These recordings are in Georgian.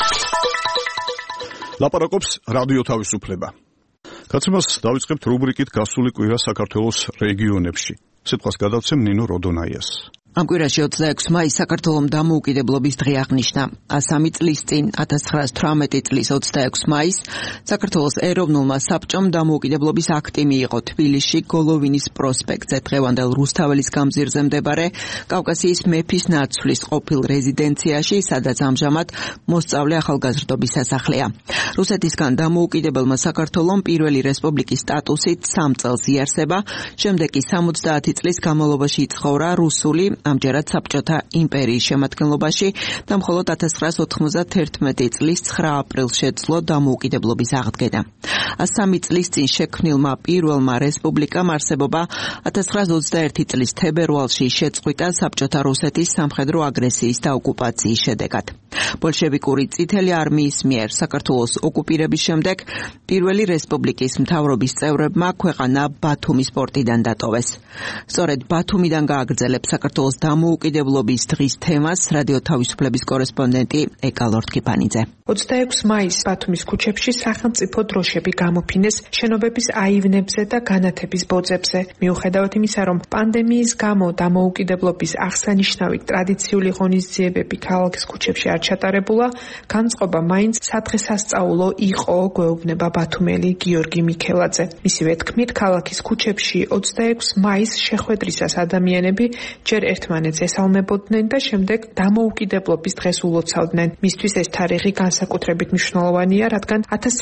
ლაპარაკობს რადიო თავისუფლება. Კაცებას დავიწყებთ რუბრიკით გასული კვირა საქართველოს რეგიონებში. სიტყვას გადავცემ ნინო როდონაიას. Am კვირაში 26 მაისს საქართველოს დამოუკიდებლობის დღე აღნიშნა. 3 წლის წინ 1918 წლის 26 მაისს საქართველოს ეროვნულმა საბჭომ დამოუკიდებლობის აქტი მიიღო თბილისში გოლოვინის პროსპექტზე დღევანდელ რუსთაველის გამზირზე მდებარე კავკასიის მეფის ნაცვლის ყოფილ რეზიდენციაში, სადაც ამჟამად მოსწავლე ახალგაზრდობის სასახლეა. რუსეთისგან დამოუკიდებელმა საქართველოს პირველი რესპუბლიკის სტატუსით 3 წელს იარსება, შემდეგ კი 70 წლის განმავლობაში იცხოვრა რუსული ამჯერად საბჭოთა იმპერიის შემადგენლობაში და მხოლოდ 1991 წლის 9 აპრილს შეძლო დამოუკიდებლობის აღდგენა. 3 წლის წინ შექმნილმა პირველმა რესპუბლიკამ არსებობა 1921 წლის თებერვალში შეწყვიტა საბჭოთა რუსეთის სამხედრო აგრესიის და ოკუპაციის შედეგად. ბოლშევიკური წითელი არმიის მიერ საქართველოს ოკუპირების შემდეგ პირველი რესპუბლიკის მთავრობის წევრებმა ქვეყანა ბათუმის პორტიდან დატოვეს. სწორედ ბათუმიდან გააგრძელებს საქართველოს დამოუკიდებლობის დღის თემას რადიო თავისუფლების კორესპონდენტი ეკა ლორთქიფანიძე. 26 მაისს ბათუმის ქუჩებში სახელმწიფო დროშები გამოფინეს შენობების აივნებზე და განათების ბოძებზე. მიუხედავად იმისა, რომ პანდემიის გამო დამოუკიდებლობის აღსანიშნავი ტრადიციული ღონისძიებები ქალაქის ქუჩებში არ ჩატარებულა, განწყობა მაინც სადღესასწაულო იყო, გვეუბნება ბათუმელი გიორგი მიქელაძე. მისივე თქმით, ქალაქის ქუჩებში 26 მაისს შეხვედრისას ადამიანები ჯერ ერთმანეთს ესალმებოდნენ და შემდეგ დამოუკიდებლობის დღეს ულოცავდნენ. მისთვის ეს თარიღი განსაკუთრებით მნიშვნელოვანია, რადგან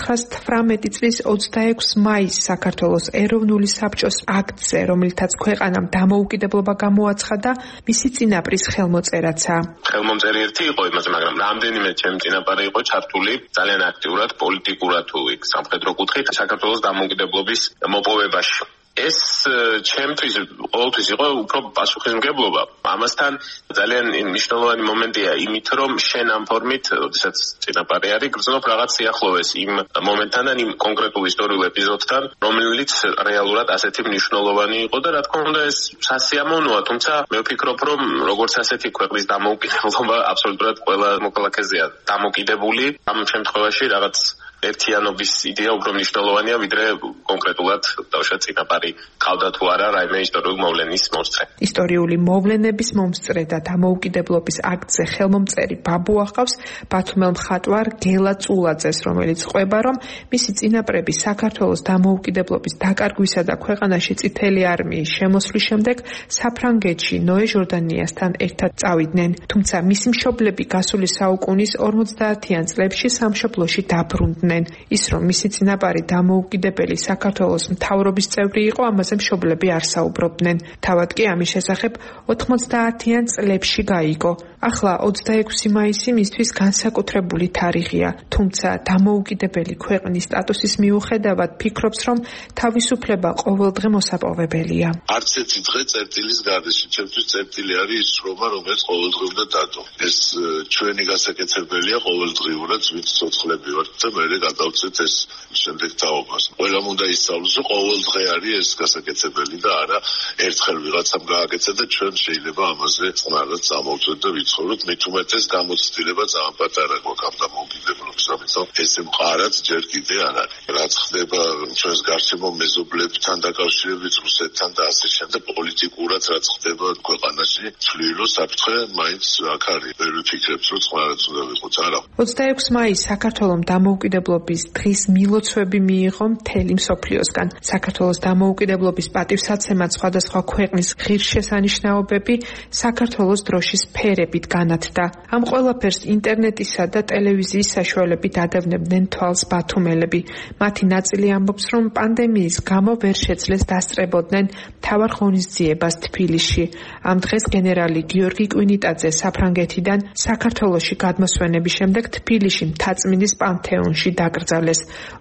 1918 წლის 26 მაისს საქართველოს ეროვნული საბჭოს აქტზე, რომელთაც ქვეყანამ დამოუკიდებლობა გამოაცხადა, მისი წინაპრის ხელმოწერაცა. ხელმომწერი ერთი იყო იმაზე, მაგრამ რამდენიმე ჩემი წინაპარი იყო ჩართული ძალიან აქტიურად პოლიტიკურად თუ სამხედრო კუთხით საქართველოს დამოუკიდებლობის მოპოვებაში. ეს ჩემთვის ყოველთვის იყო უფრო პასუხისმგებლობა. ამასთან ძალიან მნიშვნელოვანი მომენტია იმით, რომ შენ ამ ფორმით, როდესაც წინაპარი არის, გრძნობ რაღაც სიახლოვეს იმ მომენტთან, იმ კონკრეტულ ისტორიულ ეპიზოდთან, რომელიც რეალურად ასეთი მნიშვნელოვანი იყო და რა თქმა უნდა ეს სასიამოვნოა, თუმცა მე ვფიქრობ, რომ როგორც ასეთი ქვეყნის დამოუკიდებლობა აბსოლუტურად ყველა მოქალაქეზეა დამოკიდებული. ამ შემთხვევაში რაღაც ერთიანობის იდეა უფრო მნიშვნელოვანია, ვიდრე კონკრეტულად დავუშვათ წინაპარი ყავდა თუ არა რაიმე ისტორიული მოვლენის მომსწრე. ისტორიული მოვლენების მომსწრე და დამოუკიდებლობის აქტზე ხელმომწერი ბაბუ ახავს ბათუმელ მხატვარ გელა წულაძეს, რომელიც ყვება, რომ მისი წინაპრები საქართველოს დამოუკიდებლობის დაკარგვისა და ქვეყანაში წითელი არმიის შემოსვლის შემდეგ საფრანგეთში ნოე ჟორდანიასთან ერთად წავიდნენ. თუმცა მისი მშობლები გასული საუკუნის 50-იან წლებში სამშობლოში დაბრუნდნენ. ის რომ მისი წინაპარი დამოუკიდებელი საქართველოს მთავრობის წევრი იყო, ამაზე მშობლები არ საუბრობდნენ. თავად კი ამის შესახებ 90-იან წლებში გაიგო. ახლა 26 მაისი მისთვის განსაკუთრებული თარიღია, თუმცა დამოუკიდებელი ქვეყნის სტატუსის მიუხედავად ფიქრობს, რომ თავისუფლება ყოველდღე მოსაპოვებელია. არც ერთი დღე წერტილის გარეშე, ჩემთვის წერტილი არის ის შრომა, რომელიც ყოველდღე უნდა დადო. ეს ჩვენი გასაკეთებელია ყოველდღიურად, ვინც ცოცხლები ვართ და მე გადავწეთ ეს შემდეგ თაობას. ყველამ უნდა ისწავლოს, რომ ყოველდღე არის ეს გასაკეთებელი და არა ერთხელ ვიღაცამ გააკეთა და ჩვენ შეიძლება ამაზე წყნარად წამოვწვეთ და ვიცხოვროთ. მით უმეტეს გამოცდილება ძალიან პატარა გვაქვს ამ დამოუკიდებლობის, ამიტომ ესე მყარად ჯერ კიდე არ არის. რაც ხდება ჩვენს გარშემო მეზობლებთან დაკავშირებით რუსეთთან და ასე შემდეგ პოლიტიკურად რაც ხდება ქვეყანაში, თვლი რომ საფრთხე მაინც აქ არის. ვერ ვფიქრებთ, რომ წყნარად უნდა ვიყოთ, არა. 26 მაისს საქართველოს დამოუკიდებლობის დღის მილოცვები მიიღო მთელი მსოფლიოსგან. საქართველოს დამოუკიდებლობის პატივსაცემად სხვადასხვა ქვეყნის ღირსშესანიშნაობები საქართველოს დროშის ფერებით განათდა. ამ ყველაფერს ინტერნეტისა და ტელევიზიის საშუალებით ადევნებდნენ თვალს ბათუმელები. მათი ნაწილი ამბობს, რომ პანდემიის გამო ვერ შეძლეს დასწრებოდნენ მთავარ ღონისძიებას თბილისში. ამ დღეს გენერალი გიორგი კვინიტაძე საფრანგეთიდან საქართველოში გადმოსვენების შემდეგ თბილისში მთაწმინდის პანთეონში დაკრძალეს.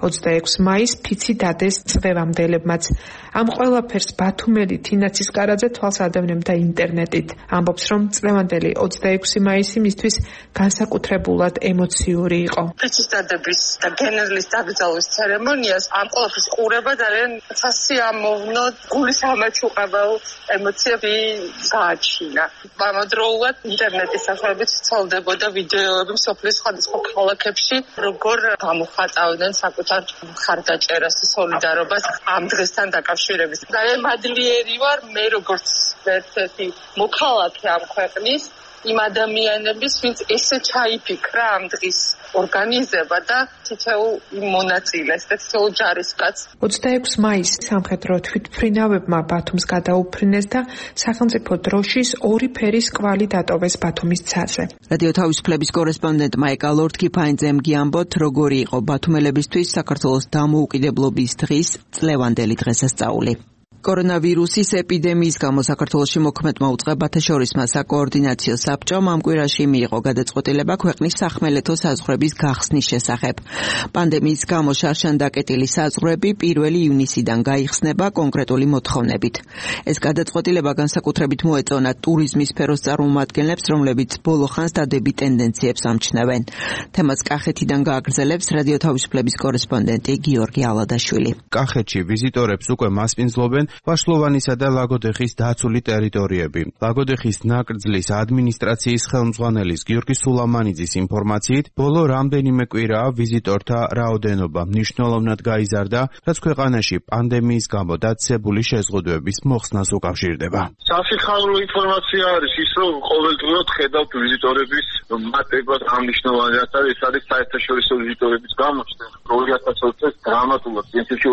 26 მაისს ფიცი დადეს წვევამდელებმაც. ამ ყველაფერს ბათუმელი თინა ცისკარაძე თვალს ადევნებდა ინტერნეტით. ამბობს, რომ წლევანდელი 26 მაისი მისთვის განსაკუთრებულად ემოციური იყო. ფიცის დადების და გენერლის დაკრძალვის ცერემონიას ამ ყველაფრის ყურება ძალიან სასიამოვნო, გულის ამაჩუყებელ ემოციები გააჩინა. ამავდროულად ინტერნეტის სახელობით ცალდებოდა ვიდეოები მსოფლიოს სხვადასხვა ქალაქებში, როგორ გამოხატავდნენ საკუთარ მხარდაჭერას, სოლიდარობას ამ დღესთან დაკავშირებით. ძალიან მადლიერი ვარ მე როგორც ერთ-ერთი მოქალაქე ამ ქვეყნის, იმ ადამიანების, ვინც ესე ჩაიფიქრა ამ დღის ორგანიზება და თითოეულ მონაწილეს და თითოეულ ჯარისკაცს. 26 მაისს სამხედრო თვითმფრინავებმა ბათუმს გადაუფრინეს და სახელმწიფო დროშის ორი ფერის კვალი დატოვეს ბათუმის ცაზე. რადიო თავისუფლების კორესპონდენტმა ეკა ლორდ-კიფაინძემ გიამბოთ, როგორი იყო ბათუმელებისთვის საქართველოს დამოუკიდებლობის დღის წლევანდელი დღესასწაული. კორონავირუსის ეპიდემიის გამო საქართველოში მოქმედმა უწყებათა შორისმა საკოორდინაციო საბჭომ ამ კვირაში მიიღო გადაწყვეტილება ქვეყნის სახმელეთო საზღვრების გახსნის შესახებ. პანდემიის გამო შარშან-დაკეტილი საზღვრები 1 ივნისიდან გაიხსნება კონკრეტული მოთხოვნებით. ეს გადაწყვეტილება განსაკუთრებით მოეწონა ტურიზმის სფეროს წარმომადგენლებს, რომლებიც ბოლო ხანს დადებით ტენდენციებს ამჩნევენ. თემას კახეთიდან გააგრძელებს რადიო თავისუფლების კორესპონდენტი გიორგი ალადაშვილი. კახეთში ვიზიტორებს უკვე მასპინძლობენ ვაშლოვანისა და ლაგოდეხის დაცული ტერიტორიები. ლაგოდეხის ნაკრძლის ადმინისტრაციის ხელმძღვანელის გიორგი სულამანიძის ინფორმაციით, ბოლო რამდენიმე კვირაა ვიზიტორთა რაოდენობა მნიშვნელოვნად გაიზარდა, რაც ქვეყანაში პანდემიის გამო დაწესებული შეზღუდვების მოხსნას უკავშირდება. სასიხარულო ინფორმაცია არის ის, რომ ყოველდღიურად ხედავთ ვიზიტორების მატებას ამ მნიშვნელოვნად არის საერთაშორისო ვიზიტორების გამოჩნდა. 2020 წელს დრამატულად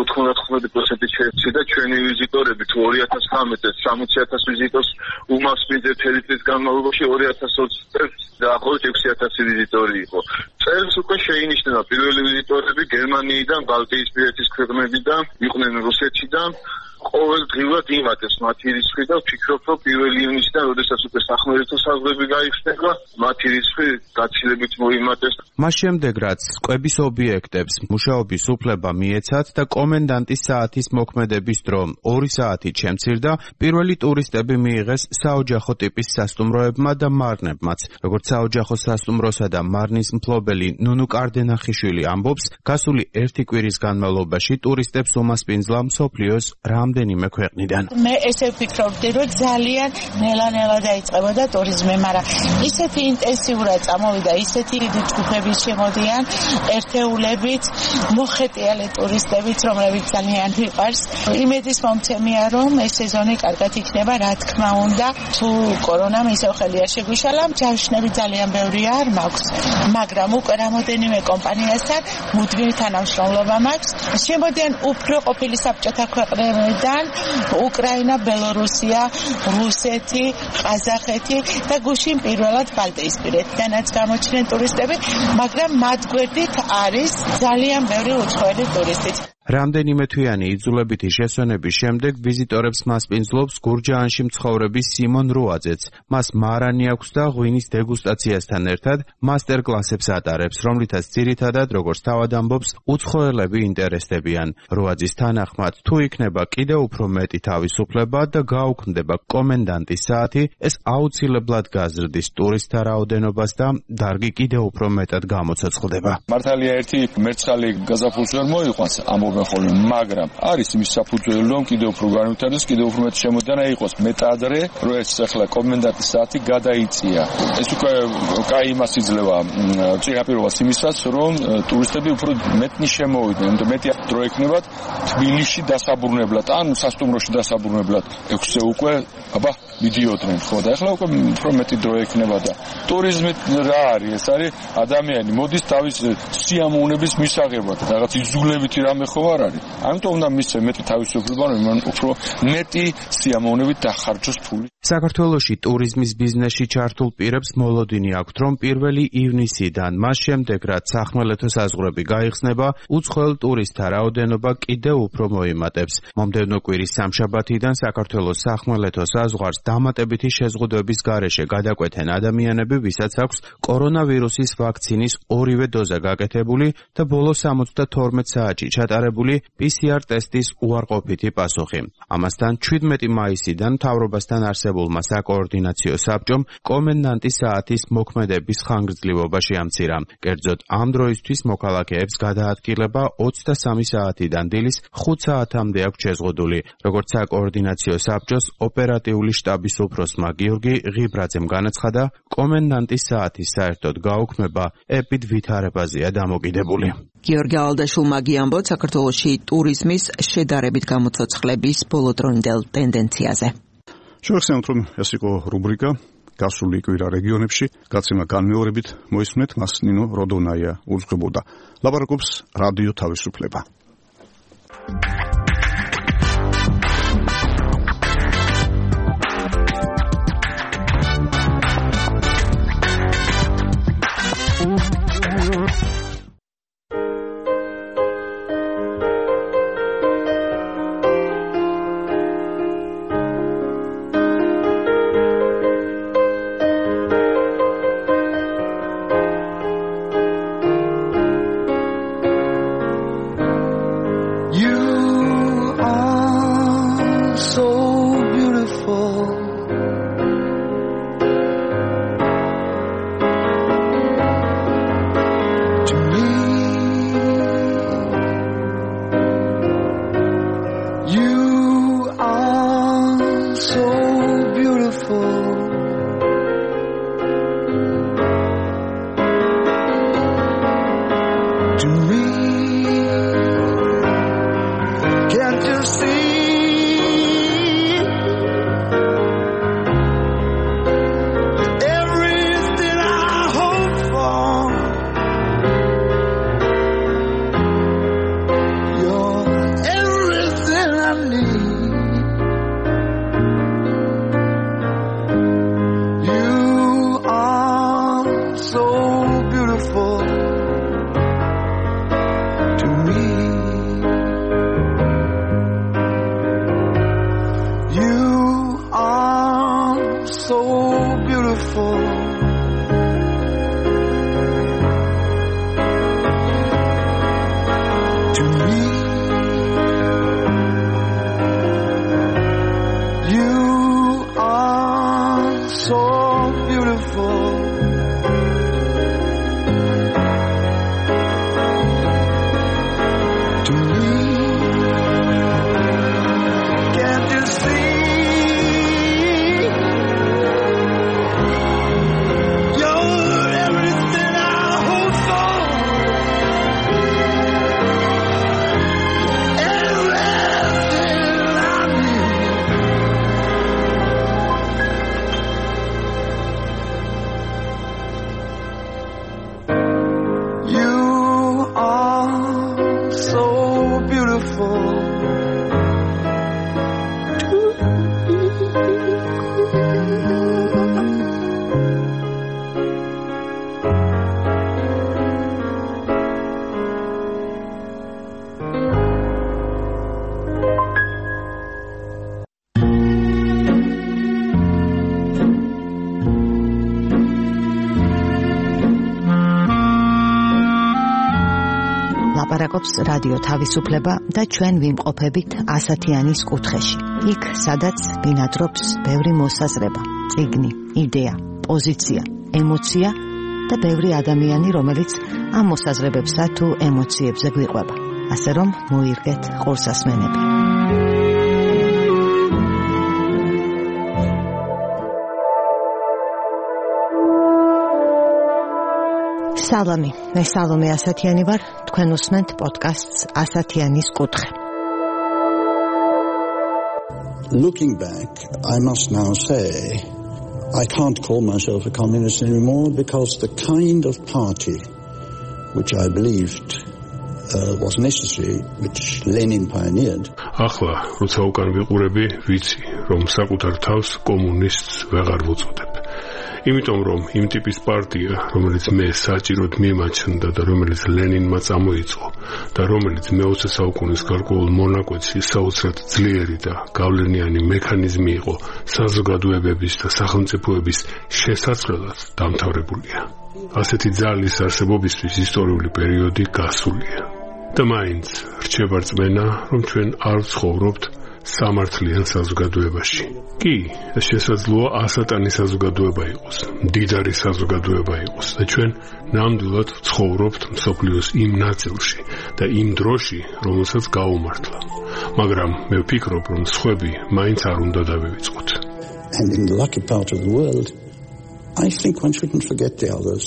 99% შეეცედა ჩვენი ვიზიტორები, თუ 2019 წელს 60,000 ვიზიტორს უმასპინძეთ წელიწადის განმავლობაში 2020 წელს დაახლოებით 6,000 ვიზიტორი იყო. წელს უკვე შეინიშნება პირველი ვიზიტორები გერმანიიდან, ბალტიისპირეთის ქვეყნებიდან, იყვნენ რუსეთიდან. ყოველდღიურად იმატებს მათი რიცხვი და ვფიქრობ, რომ 1 ივნისიდან, როდესაც უკვე სახმელეთო საზღვრები გაიხსნება, მათი რიცხვი გაცილებით მოიმატებს. მას შემდეგ, რაც კვების ობიექტებს მუშაობის უფლება მიეცათ და კომენდანტის საათის მოქმედების დრო 2 საათით შემცირდა, პირველი ტურისტები მიიღეს საოჯახო ტიპის სასტუმროებმა და მარნებმაც. როგორც საოჯახო სასტუმროსა და მარნის მფლობელი ნუნუ კარდენახიშვილი ამბობს, გასული 1 კვირის განმავლობაში ტურისტებს უმასპინძლა მსოფლიოს რამდენიმე ქვეყნიდან. მე ესე ვფიქრობდი, რომ ძალიან ნელა-ნელა დაიწყებოდა ტურიზმი, მაგრამ ისეთი ინტენსიურად წამოვიდა, ისეთი დიდი ჯგუფებით შემოდიან ერთეულებით, მოხეტიალე ტურისტებით, რომლებიც ძალიან მიყვარს. იმედის მომცემია, რომ ეს სეზონი კარგად იქნება, რა თქმა უნდა, თუ კორონამ ისევ ხელი არ შეგვიშალა, ჯაშნები ძალიან ბევრი არ მაქვს, მაგრამ უკვე რამოდენიმე კომპანიასთან მუდმივი თანამშრომლობა მაქვს. შემოდიან უფრო ყოფილი საბჭოთა ქვეყნებიდან, უკრაინა, ბელორუსია, რუსეთი, ყაზახეთი და გუშინ პირველად ბალტიისპირეთიდანაც გამოჩნდნენ ტურისტები, მაგრამ მათ გვერდით არის ძალიან ბევრი უცხოელი ტურისტი. რამდენიმე თვიანი იძულებითი შესვენების შემდეგ ვიზიტორებს მასპინძლობს გურჯაანში მცხოვრები სიმონ რუაძეც. მას მარანი აქვს და ღვინის დეგუსტაციასთან ერთად მასტერკლასებს ატარებს, რომლითაც ძირითადად, როგორც თავად ამბობს, უცხოელები ინტერესდებიან. რუაძის თანახმად, თუ იქნება კიდევ უფრო მეტი თავისუფლება და გაუქმდება კომენდანტის საათი, ეს აუცილებლად გაზრდის ტურისტთა რაოდენობას და დარგი კიდევ უფრო მეტად გამოცოცხლდება. მართალია ერთი მერცხალი გაზაფხულს ვერ მოიყვანს მაგრამ არის იმის საფუძველი, რომ კიდევ უფრო განვითარდეს, კიდევ უფრო მეტი შემოდანა იყოს. მეტადრე, რომ ეს ახლა კომენდანტის საათი გადაიწია. ეს უკვე კაი იმას იძლევა წინაპირობას იმისაც, რომ ტურისტები უფრო მეტნი შემოვიდნენ, იმიტომ მეტი დრო ექნებათ თბილისში დასაბრუნებლად, ან სასტუმროში დასაბრუნებლად. 6-ზე უკვე მიდიოდნენ, ხო და ახლა უკვე უფრო მეტი დრო ექნება და ტურიზმი რა არის? ეს არის ადამიანი მოდის თავის სიამოვნების მისაღებად, რაღაც იძულებითი რამე ხო ხო არ არის. ამიტომ უნდა მისცე მეტი თავისუფლება, რომ მან უფრო მეტი სიამოვნებით დახარჯოს ფული. საქართველოში ტურიზმის ბიზნესში ჩართულ პირებს მოლოდინი აქვთ, რომ 1 ივნისიდან, მას შემდეგ, რაც სახმელეთო საზღვრები გაიხსნება, უცხოელ ტურისტთა რაოდენობა კიდევ უფრო მოიმატებს. მომდევნო კვირის სამშაბათიდან საქართველოს სახმელეთო საზღვარს დამატებითი შეზღუდვების გარეშე გადაკვეთენ ადამიანები, ვისაც აქვს კორონავირუსის ვაქცინის ორივე დოზა გაკეთებული და ბოლო 72 საათში ჩატარებული PCR ტესტის უარყოფითი პასუხი. ამასთან 17 მაისიდან მთავრობასთან არსებულმა საკოორდინაციო საბჭომ კომენდანტის საათის მოქმედების ხანგრძლივობა შეამცირა. კერძოდ, ამ დროისთვის მოქალაქეებს გადაადგილება 23 საათიდან დილის 5 საათამდე აქვს შეზღუდული. როგორც საკოორდინაციო საბჭოს ოპერატიული შტაბის უფროსმა გიორგი ღიბრაძემ განაცხადა, კომენდანტის საათის საერთოდ გაუქმება ეპიდ ვითარებაზეა დამოკიდებული. გიორგი ალდაშულმა გიამბოთ საქართველოში ტურიზმის შედარებით გამოცოცხლების ბოლოდროინდელ ტენდენციაზე. შევახსენოთ, რომ ეს იყო რუბრიკა გასული კვირა რეგიონებში, გაცემა განმეორებით მოისმენთ, მას ნინო როდონაია უძღვებოდა. ლაპარაკობს რადიო თავისუფლება. ლაპარაკობს რადიო თავისუფლება და ჩვენ ვიმყოფებით ასათიანის კუთხეში. იქ, სადაც ბინადრობს ბევრი მოსაზრება, წიგნი, იდეა, პოზიცია, ემოცია და ბევრი ადამიანი, რომელიც ამ მოსაზრებებსა თუ ემოციებზე გვიყვება. ასე რომ, მოირგეთ ყურსასმენები. სალამი, მე სალომე ასათიანი ვარ, თქვენ უსმენთ პოდკასტს ასათიანის კუთხე. Looking back, I must now say I can't call myself a communist anymore because the kind of party which I believed was necessary, which Lenin pioneered. ახლა, როცა უკან ვიყურები, ვიცი, რომ საკუთარ თავს კომუნისტს ვეღარ ვუწოდებ. იმიტომ რომ იმ ტიპის პარტია, რომელიც მე საჭიროდ მიმაჩნდა და რომელიც ლენინმა წამოიწყო და რომელიც მე-20 საუკუნის გარკვეულ მონაკვეთში საოცრად ძლიერი და გავლენიანი მექანიზმი იყო საზოგადოებების და სახელმწიფოების შესაძლებლად დამთავრებულია. ასეთი ძალის არსებობისთვის ისტორიული პერიოდი გასულია. და მაინც რჩება რწმენა, რომ ჩვენ არ ვცხოვრობთ სამართლიან საზოგადოებაში. კი, ეს შესაძლოა ასატანი საზოგადოება იყოს, მდიდარი საზოგადოება იყოს და ჩვენ ნამდვილად ვცხოვრობთ მსოფლიოს იმ ნაწილში და იმ დროში, რომელსაც გაუმართლა. მაგრამ მე ვფიქრობ, რომ სხვები მაინც არ უნდა დავივიწყოთ. And in the lucky part of the world, I think one shouldn't forget the others.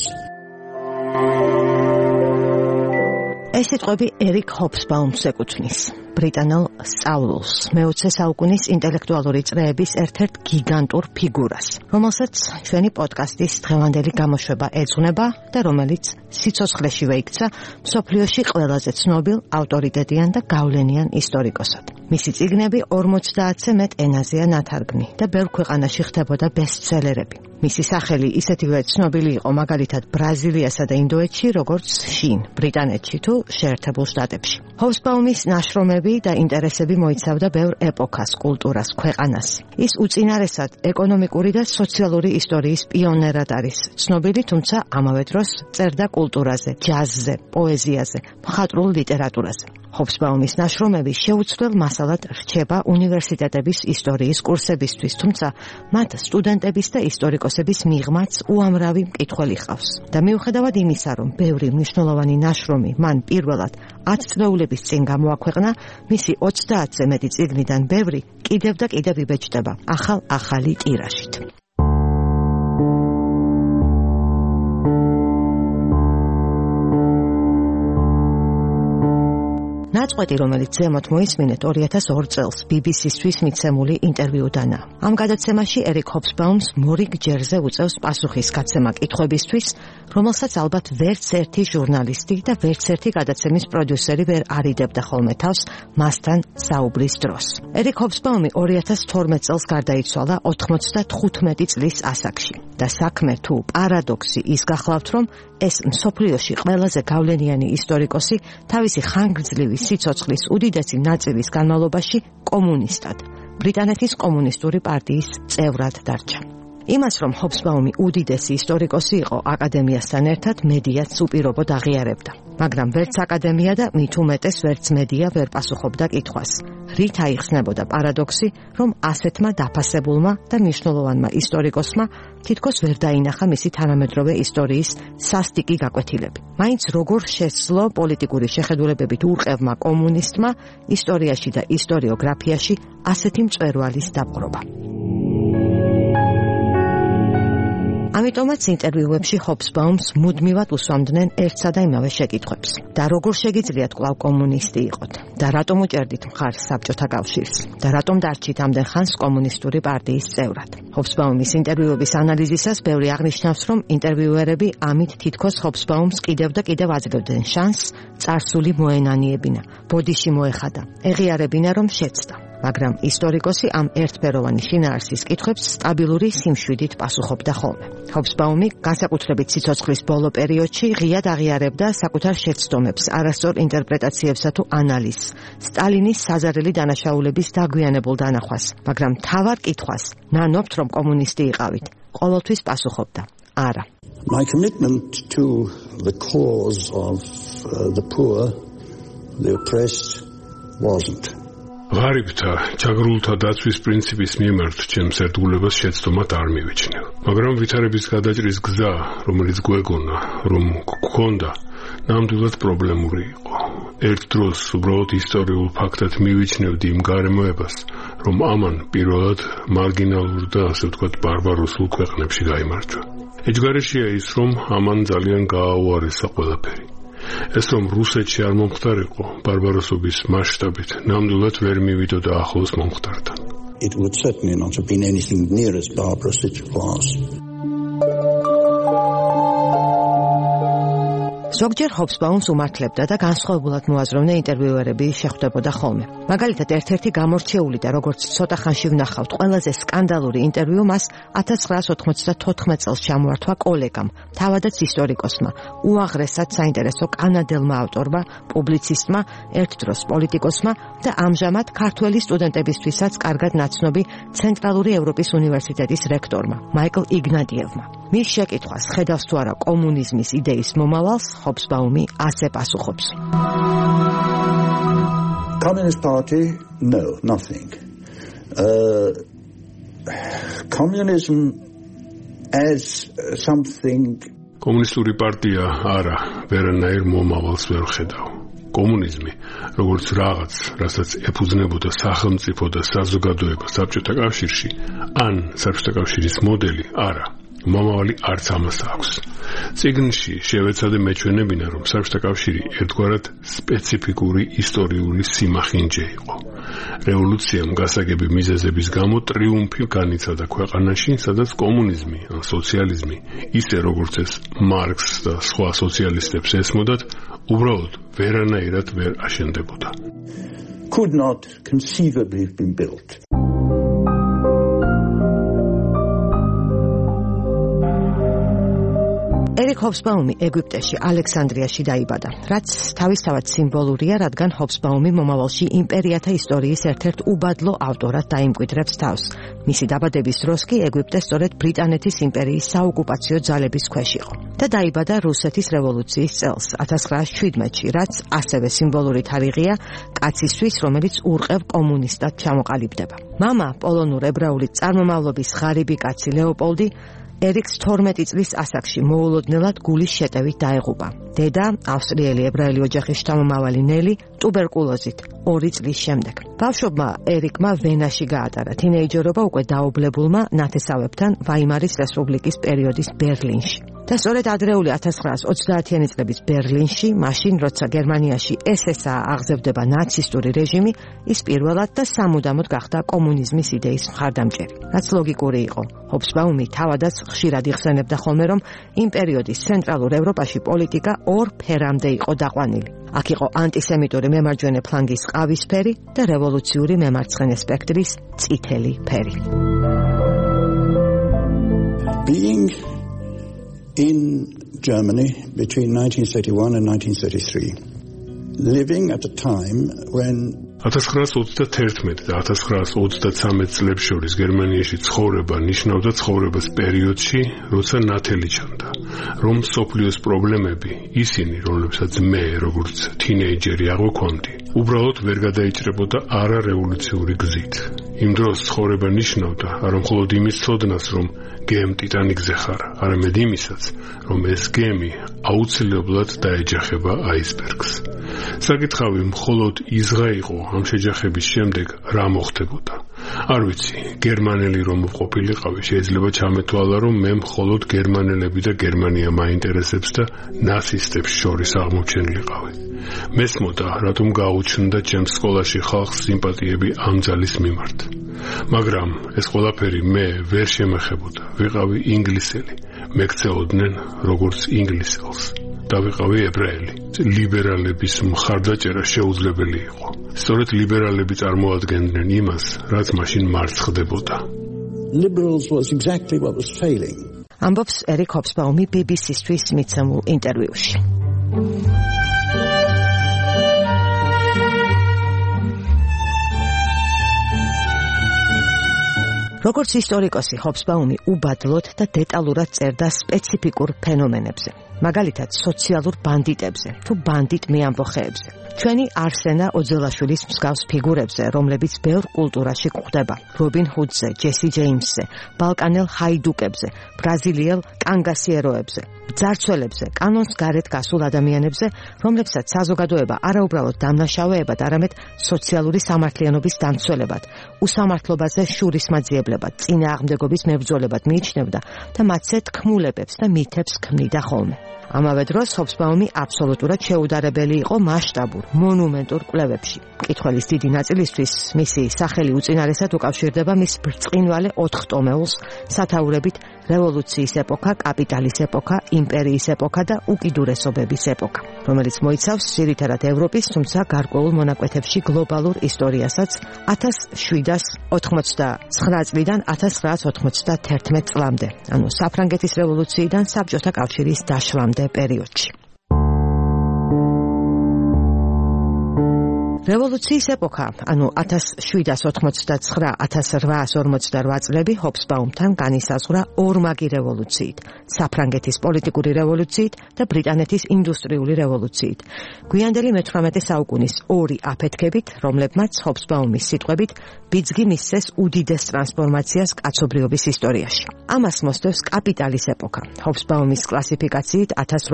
ეს სიტყვები ერიკ ჰობსბაუმს ეკუთვნის. ბრიტანელ სწავლულს, მე-20 საუკუნის ინტელექტუალური წრეების ერთ-ერთ გიგანტურ ფიგურას, რომელსაც ჩვენი პოდკასტის დღევანდელი გამოშვება ეძღვნება და რომელიც სიცოცხლეშივე იქცა მსოფლიოში ყველაზე ცნობილ, ავტორიტეტიან და გავლენიან ისტორიკოსად. მისი წიგნები 50-ზე მეტ ენაზეა ნათარგმნი და ბევრ ქვეყანაში ხდებოდა ბესტსელერები. მისი სახელი ისეთივე ცნობილი იყო მაგალითად ბრაზილიასა და ინდოეთში, როგორც შინ, ბრიტანეთში თუ შეერთებულ შტატებში. ჰობსბაუმის ნაშრომები და ინტერესები მოიცავდა ბევრ ეპოქას, კულტურას, ქვეყანას. ის უწინარესად ეკონომიკური და სოციალური ისტორიის პიონერად არის ცნობილი, თუმცა ამავე დროს წერდა კულტურაზე, ჯაზზე, პოეზიაზე, მხატვრულ ლიტერატურაზე. ჰობსბაუმის ნაშრომები შეუცვლელ მასალად რჩება უნივერსიტეტების ისტორიის კურსებისთვის, თუმცა მათ სტუდენტების და ისტორიკოსების მიღმაც უამრავი მკითხველი ჰყავს. და მიუხედავად იმისა, რომ ბევრი მნიშვნელოვანი ნაშრომი მან პირველად 10 წლეულების წინ გამოაქვეყნა, მისი 30-ზე მეტი წიგნიდან ბევრი კიდევ და კიდევ იბეჭდება ახალი ტირაჟით. ნაწყვეტი, რომელიც ზემოთ მოისმინეთ 2002 წელს BBC-ისთვის მიცემული ინტერვიუდანა. ამ გადაცემაში ერიკ ჰობსბაუმს მორიგ ჯერზე უწევს პასუხის გაცემა კითხვებისთვის, რომელსაც ალბათ ვერც ერთი ჟურნალისტი და ვერც ერთი გადაცემის პროდიუსერი ვერ არიდებდა ხოლმე თავს მასთან საუბრის დროს. ერიკ ჰობსბაუმი 2012 წელს გარდაიცვალა 95 წლის ასაკში და საქმე თუ პარადოქსი ის გახლავთ, რომ ეს მსოფლიოში ყველაზე გავლენიანი ისტორიკოსი თავისი ხანგრძლივი სიცოცხლის უდიდესი ნაწილის განმავლობაში კომუნისტად, ბრიტანეთის კომუნისტური პარტიის წევრად დარჩა. იმას, რომ ჰობსბაუმი უდიდესი ისტორიკოსი იყო აკადემიასთან ერთად, მედიაც უპირობოდ აღიარებდა. მაგრამ ვერც აკადემია და მით უმეტეს ვერც მედია ვერ პასუხობდა კითხვას. რით აიხსნებოდა პარადოქსი, რომ ასეთმა დაფასებულმა და მნიშვნელოვანმა ისტორიკოსმა თითქოს ვერ დაინახა მისი თანამედროვე ისტორიის სასტიკი გაკვეთილები. მაინც როგორ შესძლო პოლიტიკური შეხედულებებით ურყევმა კომუნისტმა ისტორიაში და ისტორიოგრაფიაში ასეთი მწვერვალის დაპყრობა. ამიტომაც ინტერვიუებში ჰობსბაუმს მუდმივად უსვამდნენ ერთსა და იმავე შეკითხვებს. და როგორ შეგიძლიათ კვლავ კომუნისტი იყოთ? და რატომ უჭერდით მხარს საბჭოთა კავშირს? და რატომ დარჩით ამდენ ხანს კომუნისტური პარტიის წევრად? ჰობსბაუმის ინტერვიუების ანალიზისას ბევრი აღნიშნავს, რომ ინტერვიუერები ამით თითქოს ჰობსბაუმს კიდევ და კიდევ აძლევდნენ შანსს წარსული მოენანიებინა, ბოდიში მოეხადა, ეღიარებინა, რომ შეცდა. მაგრამ ისტორიკოსი ამ ერთფეროვანი შინაარსის კითხვებს სტაბილური სიმშვიდით პასუხობდა ხოლმე. ჰობსბაუმი განსაკუთრებით სიცოცხლის ბოლო პერიოდში ღიად აღიარებდა საკუთარ შეცდომებს, არასწორ ინტერპრეტაციებსა თუ ანალიზს, სტალინის საზარელი დანაშაულების დაგვიანებულ დანახვას, მაგრამ მთავარ კითხვას, ნანობთ რომ კომუნისტი იყავით, ყოველთვის პასუხობდა, არა. My commitment to the cause of the poor, the oppressed, wasn't. ღარიბთა, ჩაგრულთა დაცვის პრინციპის მიმართ ჩემს ერთგულებას შეცდომად არ მივიჩნევ. მაგრამ ვითარების გადაჭრის გზა, რომელიც გვეგონა, რომ გქონდა, ნამდვილად პრობლემური იყო. ერთ დროს უბრალოდ ისტორიულ ფაქტად მივიჩნევდი იმ გარემოებას, რომ ამან პირველად მარგინალურ და ასე ვთქვათ ბარბაროსულ ქვეყნებში გაიმარჯვა. ეჯგარეშია ის, რომ ამან ძალიან გააუარესა ყველაფერი. ეს რომ რუსეთში არ მომხდარიყო ბარბაროსობის მასშტაბით, ნამდვილად ვერ მივიდოდა ახლოს მომხდართან. It would certainly not have been anything near as barbarous as it was. ზოგჯერ ჰობსბაუმს უმართლებდა და განსხვავებულად მოაზროვნა ინტერვიუერები შეხვდებოდა ხოლმე. მაგალითად, ერთ-ერთი გამორჩეული და როგორც ცოტა ხანში ვნახავთ, ყველაზე სკანდალური ინტერვიუ მას 1994 წელს ჩამოართვა კოლეგამ, თავადაც ისტორიკოსმა, უაღრესად საინტერესო კანადელმა ავტორმა, პუბლიცისტმა, ერთდროს პოლიტიკოსმა და ამჟამად ქართველი სტუდენტებისთვისაც კარგად ნაცნობი ცენტრალური ევროპის უნივერსიტეტის რექტორმა, მაიკლ იგნატიევმა. მის შეკითხვას, ხედავს თუ არა კომუნიზმის იდეის მომავალს, ჰობსბაუმი ასე პასუხობს. Communist Party? No, nothing. Communism as something... კომუნისტური პარტია არა, ვერანაირ მომავალს ვერ ხედავ. კომუნიზმი, როგორც რაღაც, რასაც ეფუძნებოდა სახელმწიფო და საზოგადოება საბჭოთა კავშირში, ან საბჭოთა კავშირის მოდელი, არა. მომავალი არც ამას აქვს. წიგნში შევეცადე მეჩვენებინა, რომ საბჭოთა კავშირი ერთგვარად სპეციფიკური ისტორიული სიმახინჯე იყო. რევოლუციამ გასაგები მიზეზების გამო ტრიუმფი განიცადა ქვეყანაში, სადაც კომუნიზმი ან სოციალიზმი, ისე როგორც ეს მარქსს და სხვა სოციალისტებს ესმოდათ, უბრალოდ ვერანაირად ვერ აშენდებოდა. Could not conceivably have been built. ერიკ ჰობსბაუმი ეგვიპტეში, ალექსანდრიაში დაიბადა, რაც თავისთავად სიმბოლურია, რადგან ჰობსბაუმი მომავალში იმპერიათა ისტორიის ერთ-ერთ უბადლო ავტორად დაიმკვიდრებს თავს. მისი დაბადების დროს კი ეგვიპტე სწორედ ბრიტანეთის იმპერიის საოკუპაციო ძალების ქვეშ იყო და დაიბადა რუსეთის რევოლუციის წელს, 1917-ში, რაც ასევე სიმბოლური თარიღია კაცისთვის, რომელიც ურყევ კომუნისტად ჩამოყალიბდება. მამა, პოლონურ ებრაული წარმომავლობის ღარიბი კაცი ლეოპოლდი ერიკს 12 წლის ასაკში მოულოდნელად გულის შეტევით დაეღუპა. დედა, ავსტრიელი ებრაელი ოჯახის შთამომავალი ნელი, ტუბერკულოზით 2 წლის შემდეგ. ბავშვობა ერიკმა ვენაში გაატარა. თინეიჯერობა უკვე დაობლებულმა ნათესავებთან ვაიმარის რესპუბლიკის პერიოდის ბერლინში. და სწორედ ადრეული 1930-იანი წლების ბერლინში, მაშინ როცა გერმანიაში SSA აღზევდება ნაცისტური რეჟიმი, ის პირველად და სამუდამოდ გახდა კომუნიზმის იდეის მხარდამჭერი. რაც ლოგიკური იყო. ჰობსბაუმი თავადაც ხშირად იხსენებდა ხოლმე, რომ იმ პერიოდის ცენტრალურ ევროპაში პოლიტიკა ორ ფერამდე იყო დაყვანილი. აქ იყო ანტისემიტური მემარჯვენე ფლანგის ყავისფერი და რევოლუციური მემარცხენე სპექტრის წითელი ფერი. Being in Germany between 1931 and 1933, living at a time when 1921 და 1933 წლებს შორის გერმანიაში ცხოვრება ნიშნავდა ცხოვრებას პერიოდში, როცა ნათელი ჩანდა, რომ სოფლიოს პრობლემები, ისინი, რომლებსაც მე, როგორც თინეიჯერი აღვქვამდი, უბრალოდ ვერ გადაიჭრებოდა არარევოლუციური გზით. იმ დროს ცხოვრება ნიშნავდა არა მხოლოდ იმის ცოდნას, რომ გემ ტიტანიკზე ხარ, არამედ იმისაც, რომ ეს გემი აუცილებლად დაეჯახება აისბერგს. საკითხავი მხოლოდ ისღა იყო ამ შეჯახების შემდეგ რა მოხდებოდა. არ ვიცი, გერმანელი რომ ყოფილიყავი, შეიძლება ჩამეთვალა, რომ მე მხოლოდ გერმანელები და გერმანია მაინტერესებს და ნაცისტებს შორის აღმოჩენილიყავი. მესმოდა, რატომ გაუჩნდა ჩემს სკოლაში ხალხს სიმპათიები ამ ძალის მიმართ. მაგრამ ეს ყველაფერი მე ვერ შემეხებოდა. ვიყავი ინგლისელი, მეკცეოდნენ როგორც ინგლისელს. და ვიყავი ებრაელი. ლიბერალების მხარდაჭერა შეუძლებელი იყო. სწორედ ლიბერალები წარმოადგენდნენ იმას, რაც მაშინ მარცხდებოდა. Liberals was exactly what was failing. ამბობს ერიკ ჰობსბაუმი BBC-ისთვის მიცემულ ინტერვიუში. როგორც ისტორიკოსი, ჰობსბაუმი უბადლოდ და დეტალურად წერდა სპეციფიკურ ფენომენებზე, მაგალითად სოციალურ ბანდიტებზე თუ ბანდიტ მეამბოხეებზე. ჩვენი არსენა ოძელაშვილის მსგავს ფიგურებზე, რომლებიც ბევრ კულტურაში გვხვდება, რობინ ჰუდზე, ჯესი ჯეიმსზე, ბალკანელ ჰაიდუკებზე, ბრაზილიელ კანგასიეროებზე, ძარცველებზე, კანონს გარეთ გასულ ადამიანებზე, რომლებსაც საზოგადოება არაუბრალოდ დამნაშავეებად, არამედ სოციალური სამართლიანობის დამცველებად, უსამართლობაზე შურისმაძიებლებად, წინააღმდეგობის მებრძოლებად მიიჩნევდა და მათზე თქმულებებს და მითებს ქმნიდა ხოლმე. ამავე დროს ჰობსბაუმი აბსოლუტურად შეუდარებელი იყო მასშტაბურ, მონუმენტურ კვლევებში. მკითხველის დიდი ნაწილისთვის მისი სახელი უწინარესად უკავშირდება მის ბრწყინვალე 4 ტომეულს, სათაურებით რევოლუციის ეპოქა, კაპიტალის ეპოქა, იმპერიის ეპოქა და უკიდურესობების ეპოქა, რომელიც მოიცავს ძირითადად ევროპის, თუმცა გარკვეულ მონაკვეთებში გლობალურ ისტორიასაც 1789 წლიდან 1991 წლამდე, ანუ საფრანგეთის რევოლუციიდან საბჭოთა კავშირის დაშლამდე პერიოდში. რევოლუციის ეპოქა, ანუ 1789-1848 წლები ჰობსბაუმთან განისაზღვრა ორმაგი რევოლუციით, საფრანგეთის პოლიტიკური რევოლუციით და ბრიტანეთის ინდუსტრიული რევოლუციით. გვიანდელი მე-18 საუკუნის ორი აფეთქებით, რომლებმაც ჰობსბაუმის სიტყვებით ბიძგი მისცეს უდიდეს ტრანსფორმაციას კაცობრიობის ისტორიაში. ამას მოსდევს კაპიტალის ეპოქა. ჰობსბაუმის კლასიფიკაციით